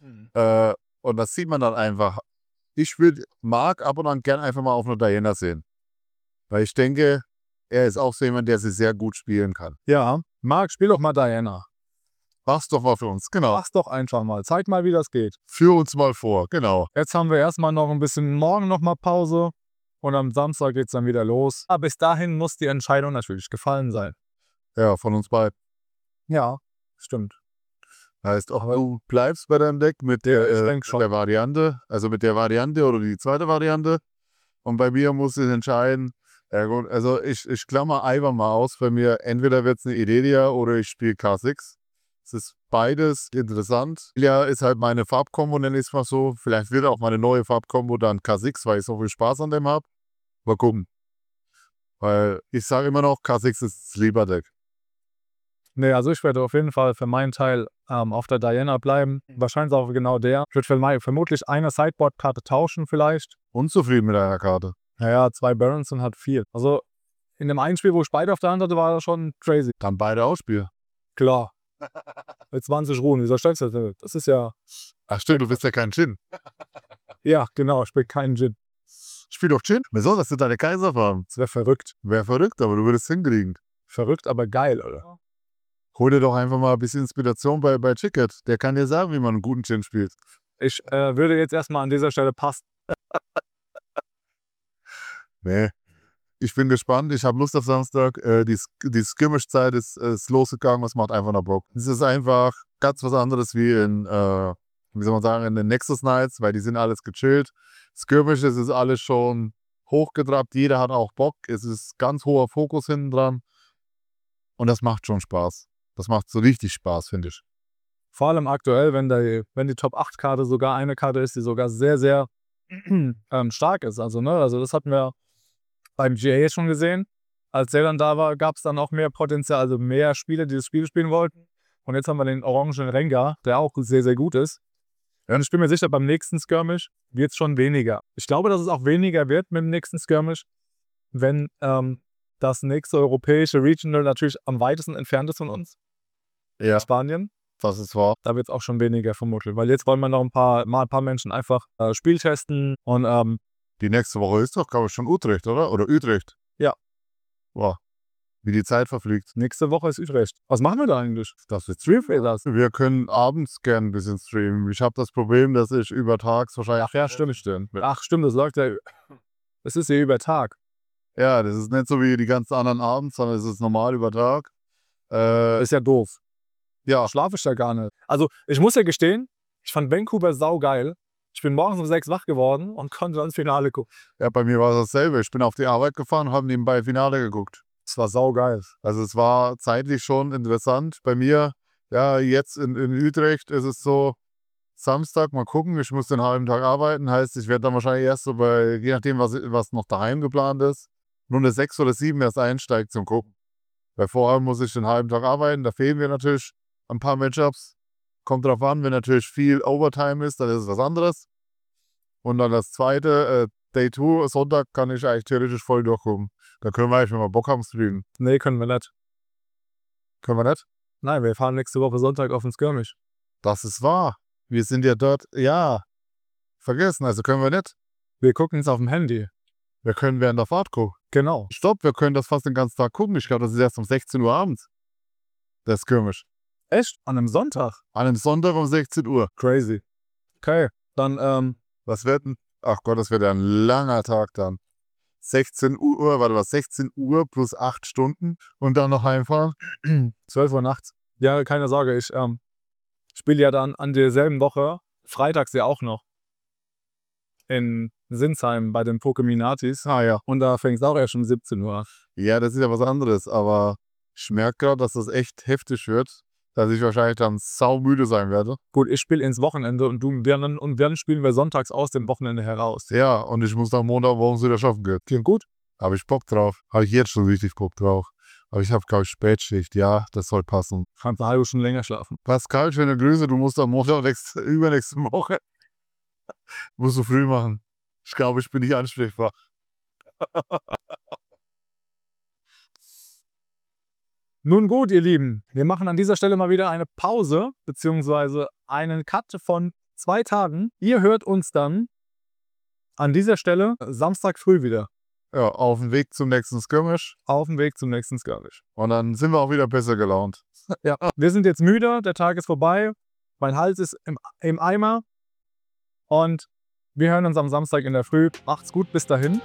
Äh, und das sieht man dann einfach. Ich würd, mag ab und an gern einfach mal auf einer Diana sehen. Weil ich denke, er ist auch so jemand, der sie sehr gut spielen kann. Ja, Marc, spiel doch mal Diana. Mach's doch mal für uns, genau. Mach's doch einfach mal. Zeig mal, wie das geht. Führ uns mal vor, genau. Jetzt haben wir erstmal noch ein bisschen morgen noch mal Pause. Und am Samstag geht's dann wieder los. Aber bis dahin muss die Entscheidung natürlich gefallen sein. Ja, von uns beiden. Ja, stimmt. Heißt auch, du bleibst bei deinem Deck mit der, Ich äh, denk mit schon. der Variante, also mit der Variante oder die zweite Variante. Und bei mir muss ich entscheiden, ja gut, also ich, ich klammer einfach mal aus, bei mir entweder wird es eine Irelia oder ich spiele K sechs. Es ist beides interessant. Irelia ist halt meine Farbkombo, nenne ich es mal so. Vielleicht wird auch meine neue Farbkombo dann K sechs, weil ich so viel Spaß an dem habe. Mal gucken. Weil ich sage immer noch, K sechs ist das Lieber-Deck. Nee, also ich werde auf jeden Fall für meinen Teil ähm, auf der Diana bleiben. Wahrscheinlich auch genau der. Ich würde vermutlich eine Sideboard-Karte tauschen vielleicht. Unzufrieden mit einer Karte. Naja, zwei Barons sind halt viel. Also in dem einen Spiel, wo ich beide auf der Hand hatte, war das schon crazy. Dann beide ausspielen. Klar. Mit zwanzig Ruhen, wieso stellst du das denn? Das ist ja... Ach stimmt, du bist ja kein Djinn. Ja, genau, ich spiele keinen Djinn. Spiel doch Djinn. Wieso, das sind deine Kaiserfarben. Das wäre verrückt. Wäre verrückt, aber du würdest hinkriegen. Verrückt, aber geil, oder? Hol dir doch einfach mal ein bisschen Inspiration bei, bei Chicket. Der kann dir sagen, wie man einen guten Djinn spielt. Ich äh, würde jetzt erstmal an dieser Stelle passen. Nee. Ich bin gespannt. Ich habe Lust auf Samstag. Äh, die die Skirmish-Zeit ist, ist losgegangen. Das macht einfach noch Bock. Es ist einfach ganz was anderes wie in, äh, wie soll man sagen, in den Nexus Nights, weil die sind alles gechillt. Skirmish ist, ist alles schon hochgetrabt. Jeder hat auch Bock. Es ist ganz hoher Fokus hinten dran. Und das macht schon Spaß. Das macht so richtig Spaß, finde ich. Vor allem aktuell, wenn die, wenn die Top acht Karte sogar eine Karte ist, die sogar sehr, sehr ähm, stark ist. Also, ne, also das hatten wir beim G A schon gesehen. Als der dann da war, gab es dann auch mehr Potenzial, also mehr Spieler, die das Spiel spielen wollten. Und jetzt haben wir den orangen Rengar, der auch sehr, sehr gut ist. Ja, und ich bin mir sicher, beim nächsten Skirmish wird es schon weniger. Ich glaube, dass es auch weniger wird mit dem nächsten Skirmish, wenn ähm, das nächste europäische Regional natürlich am weitesten entfernt ist von uns. Ja. Spanien. Das ist wahr. Da wird es auch schon weniger vermutlich. Weil jetzt wollen wir noch ein paar, mal ein paar Menschen einfach äh, Spiel testen. Und ähm, Die nächste Woche ist doch, glaube ich, schon Utrecht, oder? Oder Utrecht. Ja. Boah. Wie die Zeit verfliegt. nächste Woche ist Utrecht. Was machen wir da eigentlich? Das ist Streamfehlers. Wir können abends gerne ein bisschen streamen. Ich habe das Problem, dass ich übertags wahrscheinlich... Ach ja, stimmt. Ach stimmt, das läuft ja. Das ist ja über Tag. Ja, das ist nicht so wie die ganzen anderen abends, sondern es ist normal über Tag. Äh, Das ist ja doof. ja, Schlafe ich ja gar nicht. Also, ich muss ja gestehen, ich fand Vancouver saugeil. Ich bin morgens um sechs wach geworden und konnte dann ins Finale gucken. ja, bei mir war es dasselbe. Ich bin auf die Arbeit gefahren und habe nebenbei Finale geguckt. Es war saugeil. Also es war zeitlich schon interessant. Bei mir, ja, jetzt in, in Utrecht ist es so, Samstag, mal gucken, ich muss den halben Tag arbeiten. Heißt, ich werde dann wahrscheinlich erst so bei, je nachdem, was, was noch daheim geplant ist, nur eine sechs oder sieben erst einsteigt zum Gucken. Weil vorher muss ich den halben Tag arbeiten, da fehlen mir natürlich ein paar Matchups. Kommt drauf an, wenn natürlich viel Overtime ist, dann ist es was anderes. Und dann das zweite, äh, Day zwei, Sonntag kann ich eigentlich theoretisch voll durchgucken. Da können wir eigentlich, wenn wir Bock haben, streamen. Nee, können wir nicht. Können wir nicht? Nein, wir fahren nächste Woche Sonntag auf den Skirmish. Das ist wahr. Wir sind ja dort, ja, vergessen, also können wir nicht. Wir gucken es auf dem Handy. Wir können während der Fahrt gucken. Genau. Stopp, wir können das fast den ganzen Tag gucken. Ich glaube, das ist erst um sechzehn Uhr abends. Der Skirmish. Echt? An einem Sonntag? An einem Sonntag um sechzehn Uhr. Crazy. Okay, dann, ähm, Was wird denn? Ach Gott, das wird ja ein langer Tag dann. sechzehn Uhr, warte was, sechzehn Uhr plus acht Stunden und dann noch heimfahren. zwölf Uhr nachts. Ja, keine Sorge, ich ähm, spiele ja dann an derselben Woche, freitags ja auch noch, in Sinsheim bei den Pokeminatis. Ah ja. Und da fängt es auch erst um siebzehn Uhr an. Ja, das ist ja was anderes, aber ich merke gerade, dass das echt heftig wird, dass ich wahrscheinlich dann saumüde sein werde. Gut, ich spiele ins Wochenende und du dann, und dann spielen wir sonntags aus dem Wochenende heraus. Ja, und ich muss dann Montagmorgens wieder schaffen gehen. Klingt gut. Habe ich Bock drauf. Habe ich jetzt schon richtig Bock drauf. Aber ich habe, glaube ich, Spätschicht. Ja, das soll passen. Kannst eine halbe Stunde länger schlafen. Pascal, schöne Grüße. Du musst am Montag nächste, übernächste Woche musst du früh machen. Ich glaube, ich bin nicht ansprechbar. Nun gut, ihr Lieben, wir machen an dieser Stelle mal wieder eine Pause, beziehungsweise einen Cut von zwei Tagen. Ihr hört uns dann an dieser Stelle Samstag früh wieder. Ja, auf dem Weg zum nächsten Skirmish. Auf dem Weg zum nächsten Skirmish. Und dann sind wir auch wieder besser gelaunt. Ja, wir sind jetzt müde, der Tag ist vorbei, mein Hals ist im, im Eimer und wir hören uns am Samstag in der Früh. Macht's gut, bis dahin.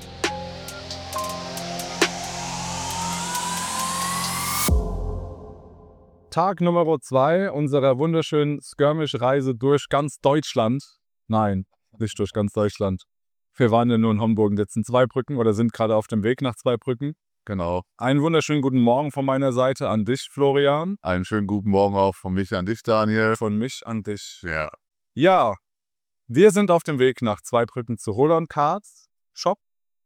Tag Nummer zwei unserer wunderschönen Skirmish-Reise durch ganz Deutschland. Nein, nicht durch ganz Deutschland. Wir waren ja nur in Homburg und jetzt in Zweibrücken oder sind gerade auf dem Weg nach Zweibrücken. Genau. Einen wunderschönen guten Morgen von meiner Seite an dich, Florian. Einen schönen guten Morgen auch von mich an dich, Daniel. Von mich an dich. Ja. Ja, wir sind auf dem Weg nach Zweibrücken zu Roland Cards Shop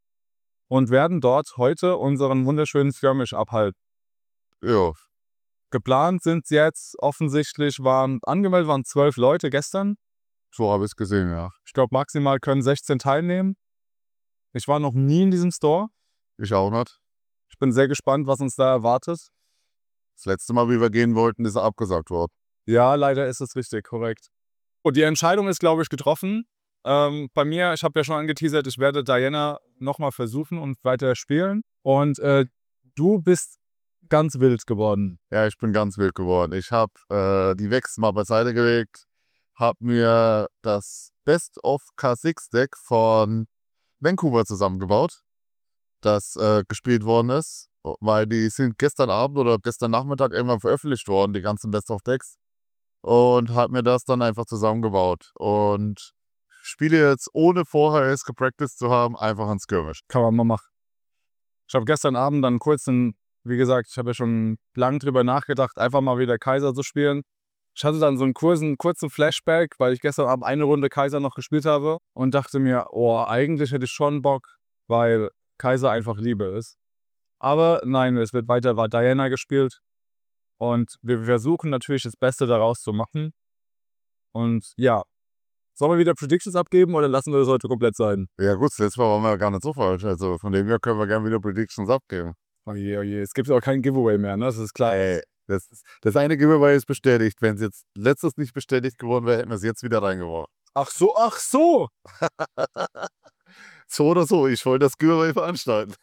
und werden dort heute unseren wunderschönen Skirmish abhalten. Ja. Geplant sind jetzt offensichtlich, waren angemeldet waren zwölf Leute gestern. So habe ich es gesehen, ja. Ich glaube, maximal können sechzehn teilnehmen. Ich war noch nie in diesem Store. Ich auch nicht. Ich bin sehr gespannt, was uns da erwartet. Das letzte Mal, wie wir gehen wollten, ist er abgesagt worden. Ja, leider ist es richtig, korrekt. Und die Entscheidung ist, glaube ich, getroffen. Ähm, bei mir, ich habe ja schon angeteasert, ich werde Diana nochmal versuchen und weiter spielen. Und äh, du bist ganz wild geworden. Ja, ich bin ganz wild geworden. Ich habe äh, die Vex mal beiseite gelegt, habe mir das Best of K sechs Deck von Vancouver zusammengebaut, das äh, gespielt worden ist, weil die sind gestern Abend oder gestern Nachmittag irgendwann veröffentlicht worden, die ganzen Best of Decks, und habe mir das dann einfach zusammengebaut und spiele jetzt, ohne vorher es gepracticed zu haben, einfach ein Skirmish. Kann man mal machen. Ich habe gestern Abend dann kurz einen, wie gesagt, ich habe ja schon lange drüber nachgedacht, einfach mal wieder Kaiser zu spielen. Ich hatte dann so einen kurzen, kurzen Flashback, weil ich gestern Abend eine Runde Kaiser noch gespielt habe und dachte mir, oh, eigentlich hätte ich schon Bock, weil Kaiser einfach Liebe ist. Aber nein, es wird weiter war Diana gespielt und wir versuchen natürlich das Beste daraus zu machen. Und ja, sollen wir wieder Predictions abgeben oder lassen wir das heute komplett sein? Ja gut, letztes Mal waren wir gar nicht so falsch, also von dem her können wir gerne wieder Predictions abgeben. Oh je, oh je, es gibt auch kein Giveaway mehr, ne? Das ist klar. Ey, das, ist, das eine Giveaway ist bestätigt. Wenn es jetzt letztes nicht bestätigt geworden wäre, hätten wir es jetzt wieder reingeworfen. Ach so, ach so! So oder so, ich wollte das Giveaway veranstalten.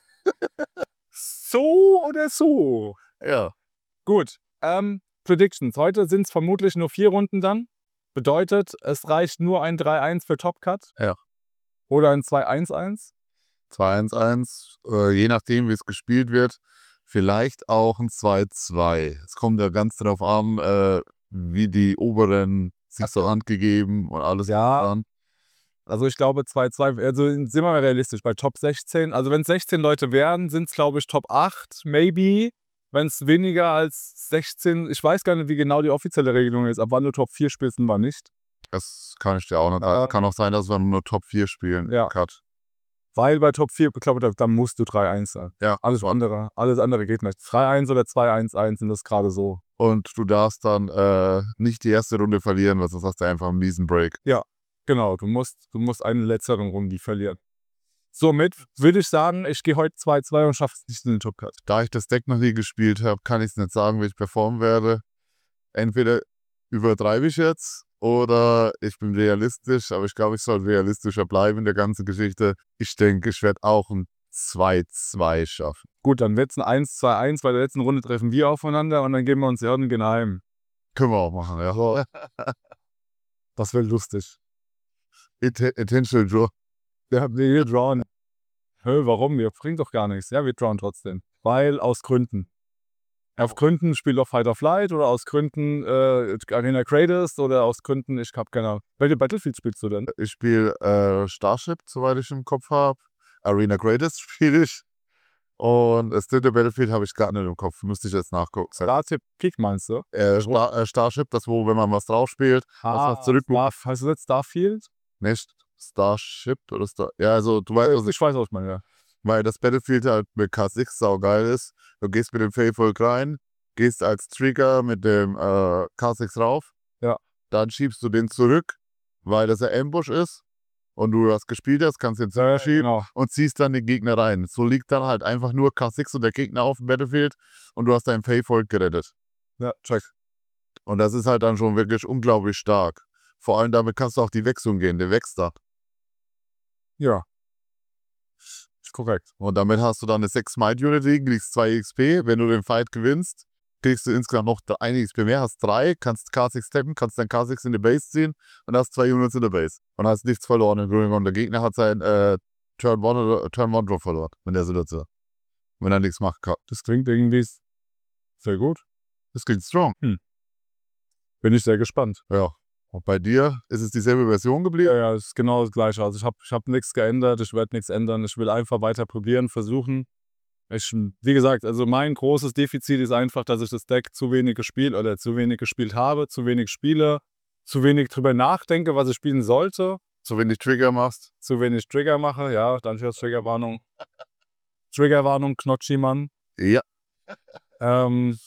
So oder so? Ja. Gut, ähm, Predictions. Heute sind es vermutlich nur vier Runden dann. Bedeutet, es reicht nur ein drei eins für Top Cut. Ja. Oder ein zwei eins eins. zwei eins eins, äh, je nachdem, wie es gespielt wird. Vielleicht auch ein zwei zwei. Es kommt ja ganz drauf an, äh, wie die oberen sich zur Hand gegeben und alles. Ja. Dran. Also ich glaube zwei zwei, also sind wir mal realistisch, bei Top sechzehn, also wenn es sechzehn Leute wären, sind es glaube ich Top acht, maybe. Wenn es weniger als sechzehn, ich weiß gar nicht, wie genau die offizielle Regelung ist, ab wann du Top vier spielst und wann nicht. Das kann ich dir auch nicht. Ja. Es kann auch sein, dass wir nur Top vier spielen. Ja. Cut. Weil bei Top vier, ich glaube, da, da musst du drei eins sein. Ja. Alles andere, alles andere geht nicht. drei eins oder zwei eins eins sind das gerade so. Und du darfst dann äh, nicht die erste Runde verlieren, weil sonst hast du einfach einen miesen Break. Genau, du musst, du musst eine letzteren Runde verlieren. Somit würde ich sagen, ich gehe heute zwei zwei und schaffe es nicht in den Top Cut. Da ich das Deck noch nie gespielt habe, kann ich es nicht sagen, wie ich performen werde. Entweder übertreibe ich jetzt oder ich bin realistisch, aber ich glaube, ich soll realistischer bleiben in der ganzen Geschichte. Ich denke, ich werde auch ein zwei zwei schaffen. Gut, dann wird es ein eins zwei eins, bei der letzten Runde treffen wir aufeinander und dann geben wir uns ja in geheim. Können wir auch machen, ja. Das wäre lustig. Int- Intentional Draw. Ja, wir drawen. Hä, warum? Wir bringen doch gar nichts. Ja, wir drawen trotzdem. Weil aus Gründen. Auf Gründen Spiel of Fight or Flight oder aus Gründen äh, Arena Greatest oder aus Gründen, ich hab keine Ahnung. Welche Battlefield spielst du denn? Ich spiele äh, Starship, soweit ich im Kopf habe. Arena Greatest spiele ich. Und das dritte Battlefield habe ich gar nicht im Kopf. Müsste ich jetzt nachgucken. Starship Peak meinst du? Äh, Star, äh, Starship, das wo, wenn man was drauf spielt, Ah, was zurück. Star, heißt das jetzt Starfield? Nicht Starship oder Star. Ja, also du weißt, was ich, Ich weiß, was ich meine, ja. weil das Battlefield halt mit K sechs saugeil ist. Du gehst mit dem Faithful rein, gehst als Trigger mit dem äh, K sechs rauf. Ja. Dann schiebst du den zurück, weil das ein Ambush ist. Und du das gespielt hast, kannst den Ja, zurückschieben genau. und ziehst dann den Gegner rein. So liegt dann halt einfach nur K sechs und der Gegner auf dem Battlefield und du hast deinen Faithful gerettet. Ja, check. Und das ist halt dann schon wirklich unglaublich stark. Vor allem damit kannst du auch die Wechselung gehen, der wächst da. Ja. Ist korrekt. Und damit hast du dann eine sechs Might Unit liegen, kriegst zwei X P. Wenn du den Fight gewinnst, kriegst du insgesamt noch eine X P mehr, hast drei, kannst K sechs tappen, kannst dein K sechs in die Base ziehen und hast zwei Units in der Base. Und hast nichts verloren im Grunde genommen. Der Gegner hat sein äh, Turn one oder Turn one Drop verloren in der Situation. Wenn er nichts machen kann. Das klingt irgendwie sehr gut. Das klingt strong. Bin ich sehr gespannt. Ja. Und bei dir ist es dieselbe Version geblieben? Ja, ja, ist genau das Gleiche. Also ich habe ich hab nichts geändert, ich werde nichts ändern. Ich will einfach weiter probieren, versuchen. Ich, wie gesagt, also mein großes Defizit ist einfach, dass ich das Deck zu wenig gespielt oder zu wenig gespielt habe, zu wenig spiele, zu wenig drüber nachdenke, was ich spielen sollte. So, wenn du Trigger machst. Zu wenig Trigger mache, ja, danke fürs Triggerwarnung. Triggerwarnung, Knotschi-Mann. Ja. Ähm,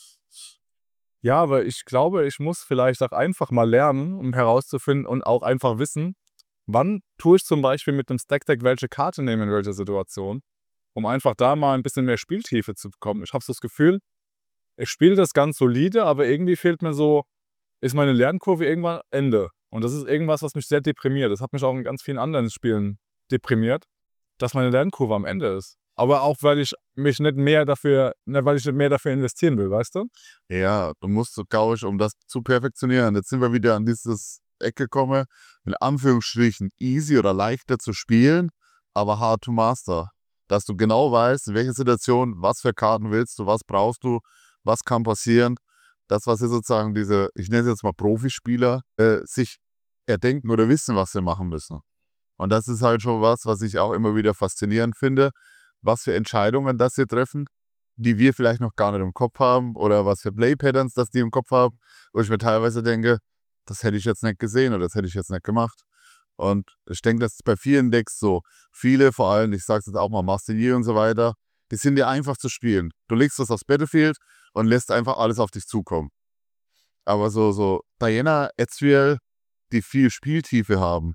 ja, aber ich glaube, ich muss vielleicht auch einfach mal lernen, um herauszufinden und auch einfach wissen, wann tue ich zum Beispiel mit einem Stack-Deck welche Karte nehmen in welcher Situation, um einfach da mal ein bisschen mehr Spieltiefe zu bekommen. Ich habe so das Gefühl, ich spiele das ganz solide, aber irgendwie fehlt mir so, ist meine Lernkurve irgendwann Ende. Und das ist irgendwas, was mich sehr deprimiert. Das hat mich auch in ganz vielen anderen Spielen deprimiert, dass meine Lernkurve am Ende ist. Aber auch, weil ich mich nicht mehr dafür, ne, weil ich nicht mehr dafür investieren will, weißt du? Ja, du musst so, glaube ich, um das zu perfektionieren. Jetzt sind wir wieder an dieses Eck gekommen, in Anführungsstrichen easy oder leichter zu spielen, aber hard to master. Dass du genau weißt, in welcher Situation, was für Karten willst du, was brauchst du, was kann passieren. Das, was hier sozusagen diese, ich nenne es jetzt mal Profispieler, äh, sich erdenken oder wissen, was sie machen müssen. Und das ist halt schon was, was ich auch immer wieder faszinierend finde, was für Entscheidungen das sie treffen, die wir vielleicht noch gar nicht im Kopf haben oder was für Play-Patterns, das die im Kopf haben, wo ich mir teilweise denke, das hätte ich jetzt nicht gesehen oder das hätte ich jetzt nicht gemacht. Und ich denke, das ist bei vielen Decks so. Viele, vor allem, ich sage es jetzt auch mal, Master Yi und so weiter, die sind dir einfach zu spielen. Du legst was aufs Battlefield und lässt einfach alles auf dich zukommen. Aber so, so Diana, Ezreal, die viel Spieltiefe haben,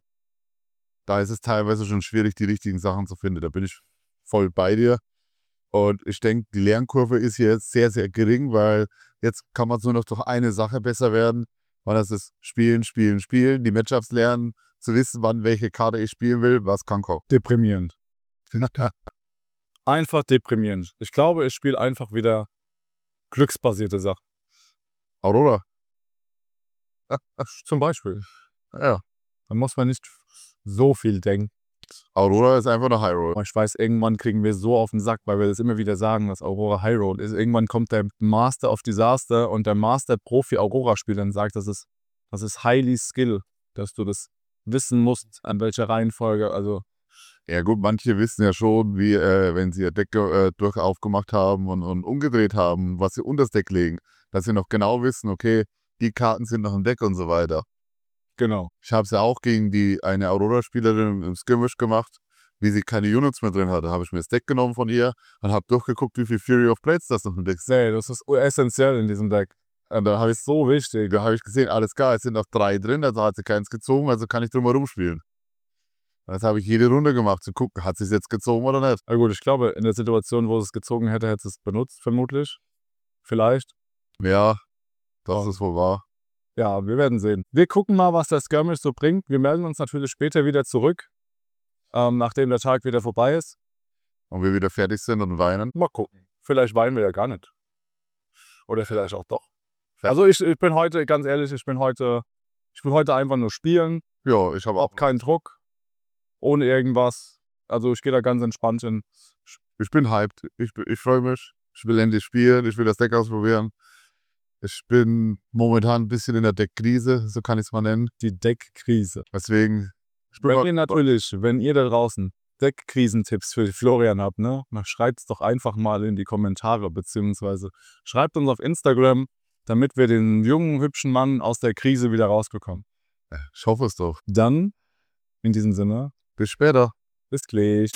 da ist es teilweise schon schwierig, die richtigen Sachen zu finden. Da bin ich voll bei dir. Und ich denke, die Lernkurve ist hier jetzt sehr, sehr gering, weil jetzt kann man nur noch durch eine Sache besser werden. Und das ist Spielen, Spielen, Spielen, die Matchups lernen, zu wissen, wann welche Karte ich spielen will, was kann kommen. Deprimierend. Einfach deprimierend. Ich glaube, ich spiele einfach wieder glücksbasierte Sachen. Aurora. Zum Beispiel. Ja. Da muss man nicht so viel denken. Aurora ist einfach eine High Roll. Ich weiß, irgendwann kriegen wir so auf den Sack, weil wir das immer wieder sagen, dass Aurora High Roll ist. Irgendwann kommt der Master of Disaster und der Master Profi Aurora spielt und sagt, das ist, das ist highly skill, dass du das wissen musst, an welcher Reihenfolge. Also Ja gut, manche wissen ja schon, wie, äh, wenn sie ihr Deck äh, durch aufgemacht haben und, und umgedreht haben, was sie unter das Deck legen, dass sie noch genau wissen, okay, die Karten sind noch im Deck und so weiter. genau. Ich habe es ja auch gegen die eine Aurora-Spielerin im Skirmish gemacht, wie sie keine Units mehr drin hatte. Habe ich mir das Deck genommen von ihr und habe durchgeguckt, wie viel Fury of Blades das noch im Deck ist. Nee, das ist essentiell in diesem Deck. Und da habe ich so wichtig, da habe ich gesehen, alles klar, es sind noch drei drin, also hat sie keins gezogen, also kann ich drum herum spielen. Das habe ich jede Runde gemacht, zu gucken, hat sie es jetzt gezogen oder nicht. Na gut, ich glaube, in der Situation, wo sie es gezogen hätte, hätte sie es benutzt, vermutlich. Vielleicht. Ja, das Ja. ist wohl wahr. Ja, wir werden sehen. Wir gucken mal, was der Skirmish so bringt. Wir melden uns natürlich später wieder zurück, ähm, nachdem der Tag wieder vorbei ist. Und wir wieder fertig sind und weinen. Mal gucken. Vielleicht weinen wir ja gar nicht. Oder vielleicht auch doch. Also ich, ich bin heute, ganz ehrlich, ich bin heute, ich will heute einfach nur spielen. Ja, ich habe auch Hab keinen Druck. Ohne irgendwas. Also ich gehe da ganz entspannt hin. Ich bin hyped. Ich, ich freue mich. Ich will endlich spielen. Ich will das Deck ausprobieren. Ich bin momentan ein bisschen in der Deckkrise, so kann ich es mal nennen. Die Deckkrise. Deswegen. Ich bin Wenn mal, ihr natürlich, wenn ihr da draußen Deckkrisentipps für Florian habt, ne, schreibt es doch einfach mal in die Kommentare, beziehungsweise schreibt uns auf Instagram, damit wir den jungen, hübschen Mann aus der Krise wieder rausbekommen. ich hoffe es doch. Dann, in diesem Sinne, Bis später. bis gleich.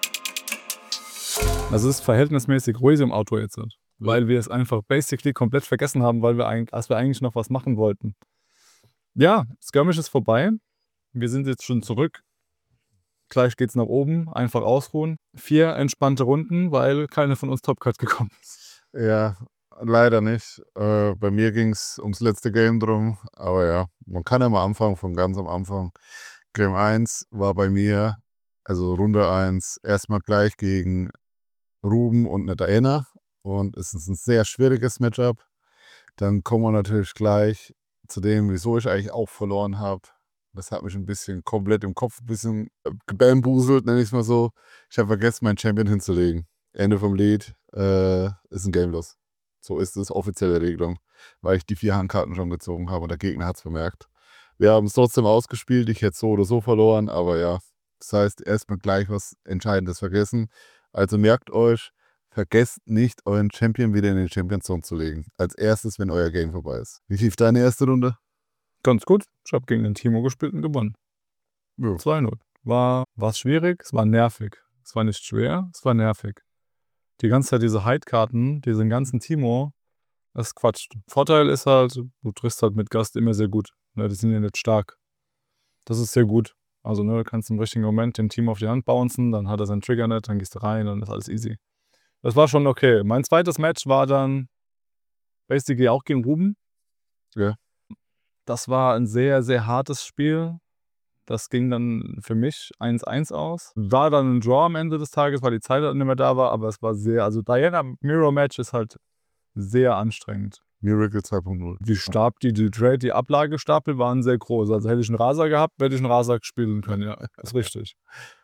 Also es ist verhältnismäßig ruhig im Auto jetzt, weil wir es einfach basically komplett vergessen haben, weil wir eigentlich, als wir eigentlich noch was machen wollten. Ja, Skirmish ist vorbei. Wir sind jetzt schon zurück. Gleich geht's nach oben, einfach ausruhen. Vier entspannte Runden, weil keine von uns Topcut gekommen ist. Ja, leider nicht. Äh, bei mir ging es ums letzte Game drum. Aber ja, man kann ja mal anfangen von ganz am Anfang. Game eins war bei mir, also Runde eins, erstmal gleich gegen Ruben und eine Diana. Und es ist ein sehr schwieriges Matchup. Dann kommen wir natürlich gleich zu dem, wieso ich eigentlich auch verloren habe. Das hat mich ein bisschen komplett im Kopf ein bisschen äh, gebambuselt, nenne ich es mal so. Ich habe vergessen, meinen Champion hinzulegen. Ende vom Lied, äh, ist ein Game Loss. So ist es, offizielle Regelung, weil ich die vier Handkarten schon gezogen habe und der Gegner hat es bemerkt. Wir haben es trotzdem ausgespielt, ich hätte so oder so verloren, aber ja, das heißt, erstmal gleich was Entscheidendes vergessen. Also merkt euch, vergesst nicht, euren Champion wieder in den Champion Zone zu legen. Als erstes, wenn euer Game vorbei ist. Wie lief deine erste Runde? Ganz gut. Ich habe gegen den Timo gespielt und gewonnen. Ja. zwei null. War es schwierig, es war nervig. Es war nicht schwer, es war nervig. Die ganze Zeit diese Hide-Karten, diesen ganzen Timo, das ist Quatsch. Vorteil ist halt, du triffst halt mit Gast immer sehr gut. Ne, die sind ja nicht stark. Das ist sehr gut. Also, ne, du kannst im richtigen Moment den Team auf die Hand bouncen, dann hat er seinen Trigger nicht, dann gehst du rein, dann ist alles easy. Das war schon okay. Mein zweites Match war dann basically auch gegen Ruben. Ja. Das war ein sehr, sehr hartes Spiel. Das ging dann für mich eins eins aus. War dann ein Draw am Ende des Tages, weil die Zeit halt nicht mehr da war, aber es war sehr, also Diana Mirror Match ist halt sehr anstrengend. Miracle zwei Punkt null. Die Stab, die, die Trade, die Ablagestapel waren sehr groß. Also hätte ich einen Raser gehabt, hätte ich einen Raser spielen können, ja. Ist richtig.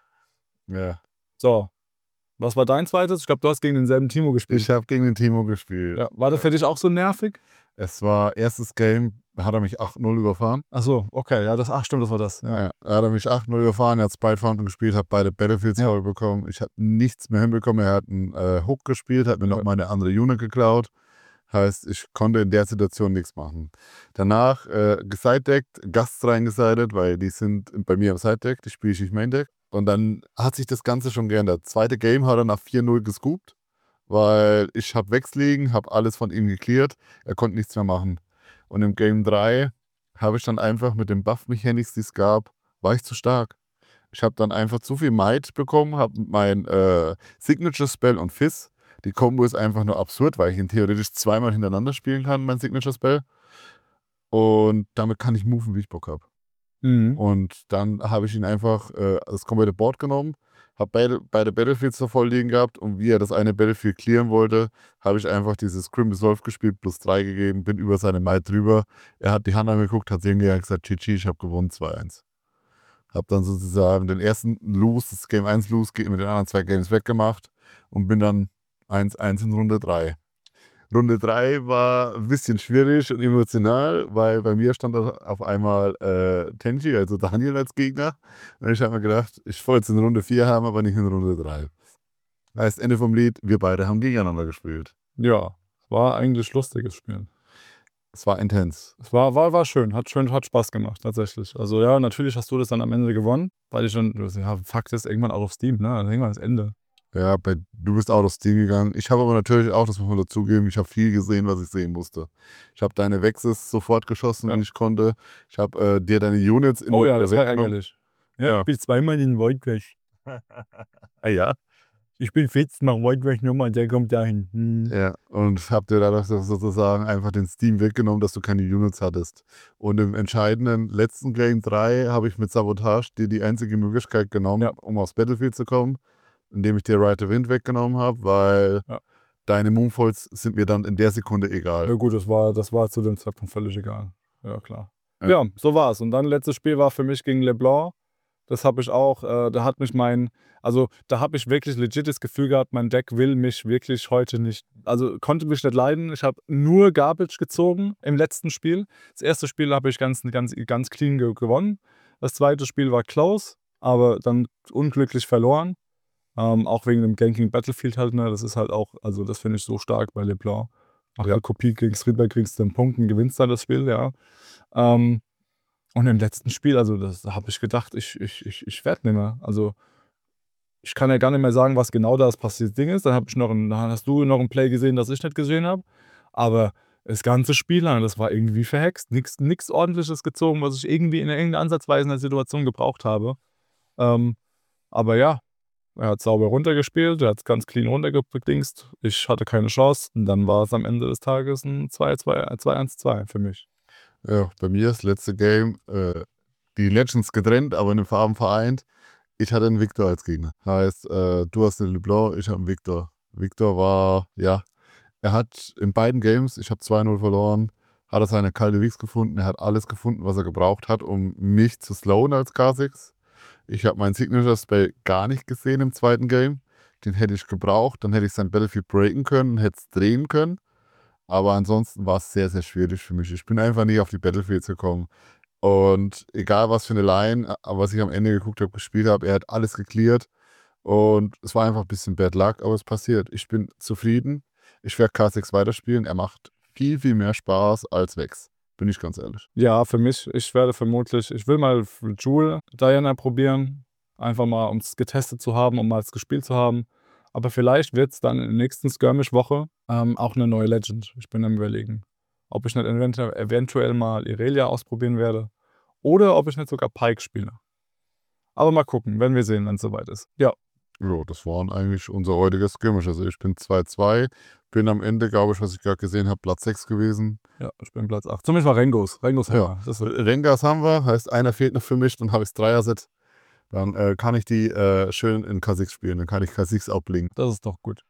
Ja. So. Was war dein zweites? Ich glaube, du hast gegen denselben Timo gespielt. Ich habe gegen den Timo gespielt. Ja. War das für dich auch so nervig? Es war erstes Game, hat er mich acht null überfahren. Ach so, okay, ja, das, ach stimmt, das war das. Ja. Ja, da hat er mich acht null überfahren, er hat Spite Fountain gespielt, hat beide Battlefields voll bekommen. Ich habe nichts mehr hinbekommen, er hat einen äh, Hook gespielt, hat mir Ja. noch meine andere Unit geklaut. Heißt, ich konnte in der Situation nichts machen. Danach äh, gesidedeckt, Gasts reingesidet, weil die sind bei mir am Side-Deck, die spiele ich nicht Main-Deck. Und dann hat sich das Ganze schon geändert. Zweite Game hat er nach vier null gescoopt, weil ich habe wegsliegen, habe alles von ihm geklärt, er konnte nichts mehr machen. Und im Game drei habe ich dann einfach mit den Buff-Mechanics, die es gab, war ich zu stark. Ich habe dann einfach zu viel Might bekommen, habe mein äh, Signature-Spell und Fizz. Die Combo ist einfach nur absurd, weil ich ihn theoretisch zweimal hintereinander spielen kann, mein Signature-Spell. Und damit kann ich moven, wie ich Bock habe. Mhm. Und dann habe ich ihn einfach äh, das komplette Board genommen, habe beide, beide Battlefields da voll liegen gehabt und wie er das eine Battlefield clearen wollte, habe ich einfach dieses Scrim Resolve gespielt, plus drei gegeben, bin über seine Might drüber. Er hat die Hand angeguckt, hat sehen gegangen, gesagt, G G, ich habe gewonnen, zwei eins. Habe dann sozusagen den ersten Lose, das Game eins Lose, mit den anderen zwei Games weggemacht und bin dann eins eins in Runde drei. Runde drei war ein bisschen schwierig und emotional, weil bei mir stand auf einmal äh, Tenji, also Daniel als Gegner. Und ich habe mir gedacht, ich wollte es in Runde vier haben, aber nicht in Runde drei. Heißt, Ende vom Lied, wir beide haben gegeneinander gespielt. Ja, war eigentlich lustiges Spiel. Es war intens. Es war, war, war schön, hat schön, hat Spaß gemacht, tatsächlich. Also ja, natürlich hast du das dann am Ende gewonnen, weil ich dann, ja, Fakt ist, irgendwann auch auf Steam, ne? Dann irgendwann das Ende. Ja, bei, du bist out of Steam gegangen. Ich habe aber natürlich auch, das muss man dazugeben, ich habe viel gesehen, was ich sehen musste. Ich habe deine Vexes sofort geschossen, Ja. wenn ich konnte. Ich habe äh, dir deine Units in Oh ja, das war weggenommen. ärgerlich. Ja, Ja. ich bin zweimal in White Crash. Ah ja? Ich bin fit, mach White Crash nochmal, der kommt dahin. Hm. Ja, und hab dir dadurch sozusagen einfach den Steam weggenommen, dass du keine Units hattest. Und im entscheidenden letzten Game drei habe ich mit Sabotage dir die einzige Möglichkeit genommen, Ja. um aufs Battlefield zu kommen, indem ich dir Right to Wind weggenommen habe, weil Ja. deine Moonfalls sind mir dann in der Sekunde egal. Ja gut, das war, das war zu dem Zeitpunkt völlig egal. Ja, klar. Ja. Ja, so war's. Und dann letztes Spiel war für mich gegen LeBlanc. Das habe ich auch, äh, da hat mich mein, also da habe ich wirklich legit das Gefühl gehabt, mein Deck will mich wirklich heute nicht, also konnte mich nicht leiden. Ich habe nur Garbage gezogen im letzten Spiel. Das erste Spiel habe ich ganz, ganz, ganz clean ge gewonnen. Das zweite Spiel war close, aber dann unglücklich verloren. Ähm, auch wegen dem Ganking Battlefield halt, ne? Das ist halt auch, also das finde ich so stark bei LeBlanc. Mach Ja. eine Kopie gegen Streetball, kriegst du den Punkten, gewinnst dann das Spiel, ja. Ähm, und im letzten Spiel, also das da habe ich gedacht, ich, ich, ich, ich werde nicht mehr. Also ich kann ja gar nicht mehr sagen, was genau das passiert Ding ist. Dann habe ich noch ein, dann hast du noch ein Play gesehen, das ich nicht gesehen habe. Aber das ganze Spiel lang, das war irgendwie verhext. Nichts nix Ordentliches gezogen, was ich irgendwie in irgendeiner ansatzweise in der Situation gebraucht habe. Ähm, aber ja, Er hat sauber runtergespielt, er hat es ganz clean runtergedingst. Ich hatte keine Chance und dann war es am Ende des Tages ein zwei eins zwei für mich. Ja, bei mir das letzte Game, äh, die Legends getrennt, aber in den Farben vereint. Ich hatte einen Victor als Gegner. Heißt, äh, du hast den LeBlanc, ich habe einen Victor. Victor war, ja, er hat in beiden Games, ich habe zwei null verloren, hat er seine kalte Weeks gefunden. Er hat alles gefunden, was er gebraucht hat, um mich zu slowen als K sechs. Ich habe meinen Signature Spell gar nicht gesehen im zweiten Game. Den hätte ich gebraucht, dann hätte ich sein Battlefield breaken können, hätte es drehen können. Aber ansonsten war es sehr, sehr schwierig für mich. Ich bin einfach nicht auf die Battlefields gekommen. Und egal was für eine Line, aber was ich am Ende geguckt habe, gespielt habe, er hat alles geklärt. Und es war einfach ein bisschen Bad Luck, aber es passiert. Ich bin zufrieden. Ich werde K sechs weiterspielen. Er macht viel, viel mehr Spaß als Vex. Bin ich ganz ehrlich. Ja, für mich, ich werde vermutlich, ich will mal Jewel Diana probieren. Einfach mal, um es getestet zu haben, um mal es gespielt zu haben. Aber vielleicht wird es dann in der nächsten Skirmish-Woche ähm, auch eine neue Legend. Ich bin am Überlegen, ob ich nicht eventuell, eventuell mal Irelia ausprobieren werde. Oder ob ich nicht sogar Pike spiele. Aber mal gucken, wenn wir sehen, wenn es soweit ist. Ja. Ja, das waren eigentlich unser heutiges Skirmish. Also ich bin zwei zwei, bin am Ende, glaube ich, was ich gerade gesehen habe, Platz sechs gewesen. Ja, ich bin Platz acht. Zumindest mal Rengos. Rengos Ja. haben wir. Das wird Rengas haben wir, heißt einer fehlt noch für mich, dann habe ich das Dreier-Set. Dann äh, kann ich die äh, schön in K sechs spielen, dann kann ich K sechs ablegen. Das ist doch gut.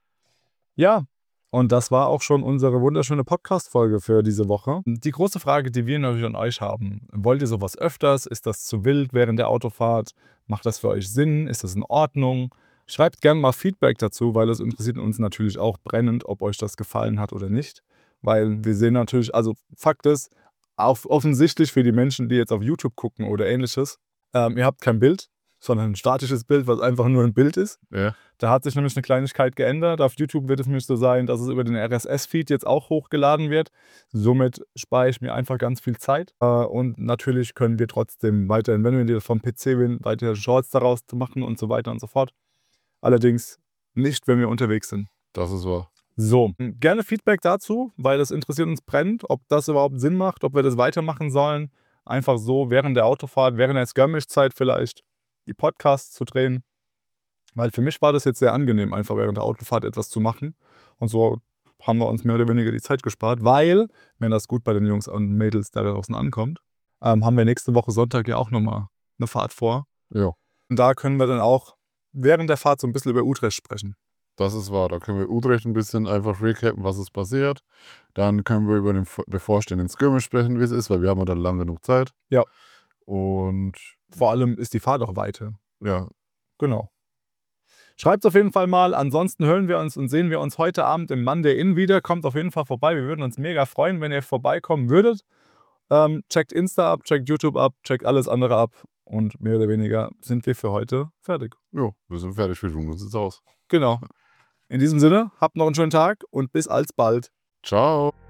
Ja, und das war auch schon unsere wunderschöne Podcast-Folge für diese Woche. Die große Frage, die wir natürlich an euch haben: Wollt ihr sowas öfters? Ist das zu wild während der Autofahrt? Macht das für euch Sinn? Ist das in Ordnung? Schreibt gerne mal Feedback dazu, weil es interessiert uns natürlich auch brennend, ob euch das gefallen hat oder nicht. Weil wir sehen natürlich, also Fakt ist, auch offensichtlich für die Menschen, die jetzt auf YouTube gucken oder ähnliches, ähm, ihr habt kein Bild, sondern ein statisches Bild, was einfach nur ein Bild ist. Ja. Da hat sich nämlich eine Kleinigkeit geändert. Auf YouTube wird es nämlich so sein, dass es über den R S S-Feed jetzt auch hochgeladen wird. Somit spare ich mir einfach ganz viel Zeit. Äh, Und natürlich können wir trotzdem weiterhin, wenn wir vom P C sind, weiter Shorts daraus zu machen und so weiter und so fort. Allerdings nicht, wenn wir unterwegs sind. Das ist wahr. So, gerne Feedback dazu, weil das interessiert uns brennend, ob das überhaupt Sinn macht, ob wir das weitermachen sollen. Einfach so während der Autofahrt, während der Skirmish-Zeit vielleicht die Podcasts zu drehen. Weil für mich war das jetzt sehr angenehm, einfach während der Autofahrt etwas zu machen. Und so haben wir uns mehr oder weniger die Zeit gespart, weil, wenn das gut bei den Jungs und Mädels da draußen ankommt, ähm, haben wir nächste Woche Sonntag ja auch nochmal eine Fahrt vor. Ja, Und da können wir dann auch während der Fahrt so ein bisschen über Utrecht sprechen. das ist wahr. Da können wir Utrecht ein bisschen einfach recappen, was ist passiert. Dann können wir über den vor- bevorstehenden Skirmish sprechen, wie es ist, weil wir haben ja dann lang genug Zeit. Ja. Und Vor allem ist die Fahrt auch weiter. ja, Genau. Schreibt auf jeden Fall mal. Ansonsten hören wir uns und sehen wir uns heute Abend im Monday In wieder. Kommt auf jeden Fall vorbei. Wir würden uns mega freuen, wenn ihr vorbeikommen würdet. Ähm, checkt Insta ab, checkt YouTube ab, checkt alles andere ab. Und mehr oder weniger sind wir für heute fertig. jo, wir sind fertig, wir tun uns jetzt aus. Genau. In diesem Sinne, habt noch einen schönen Tag und bis alsbald. Ciao.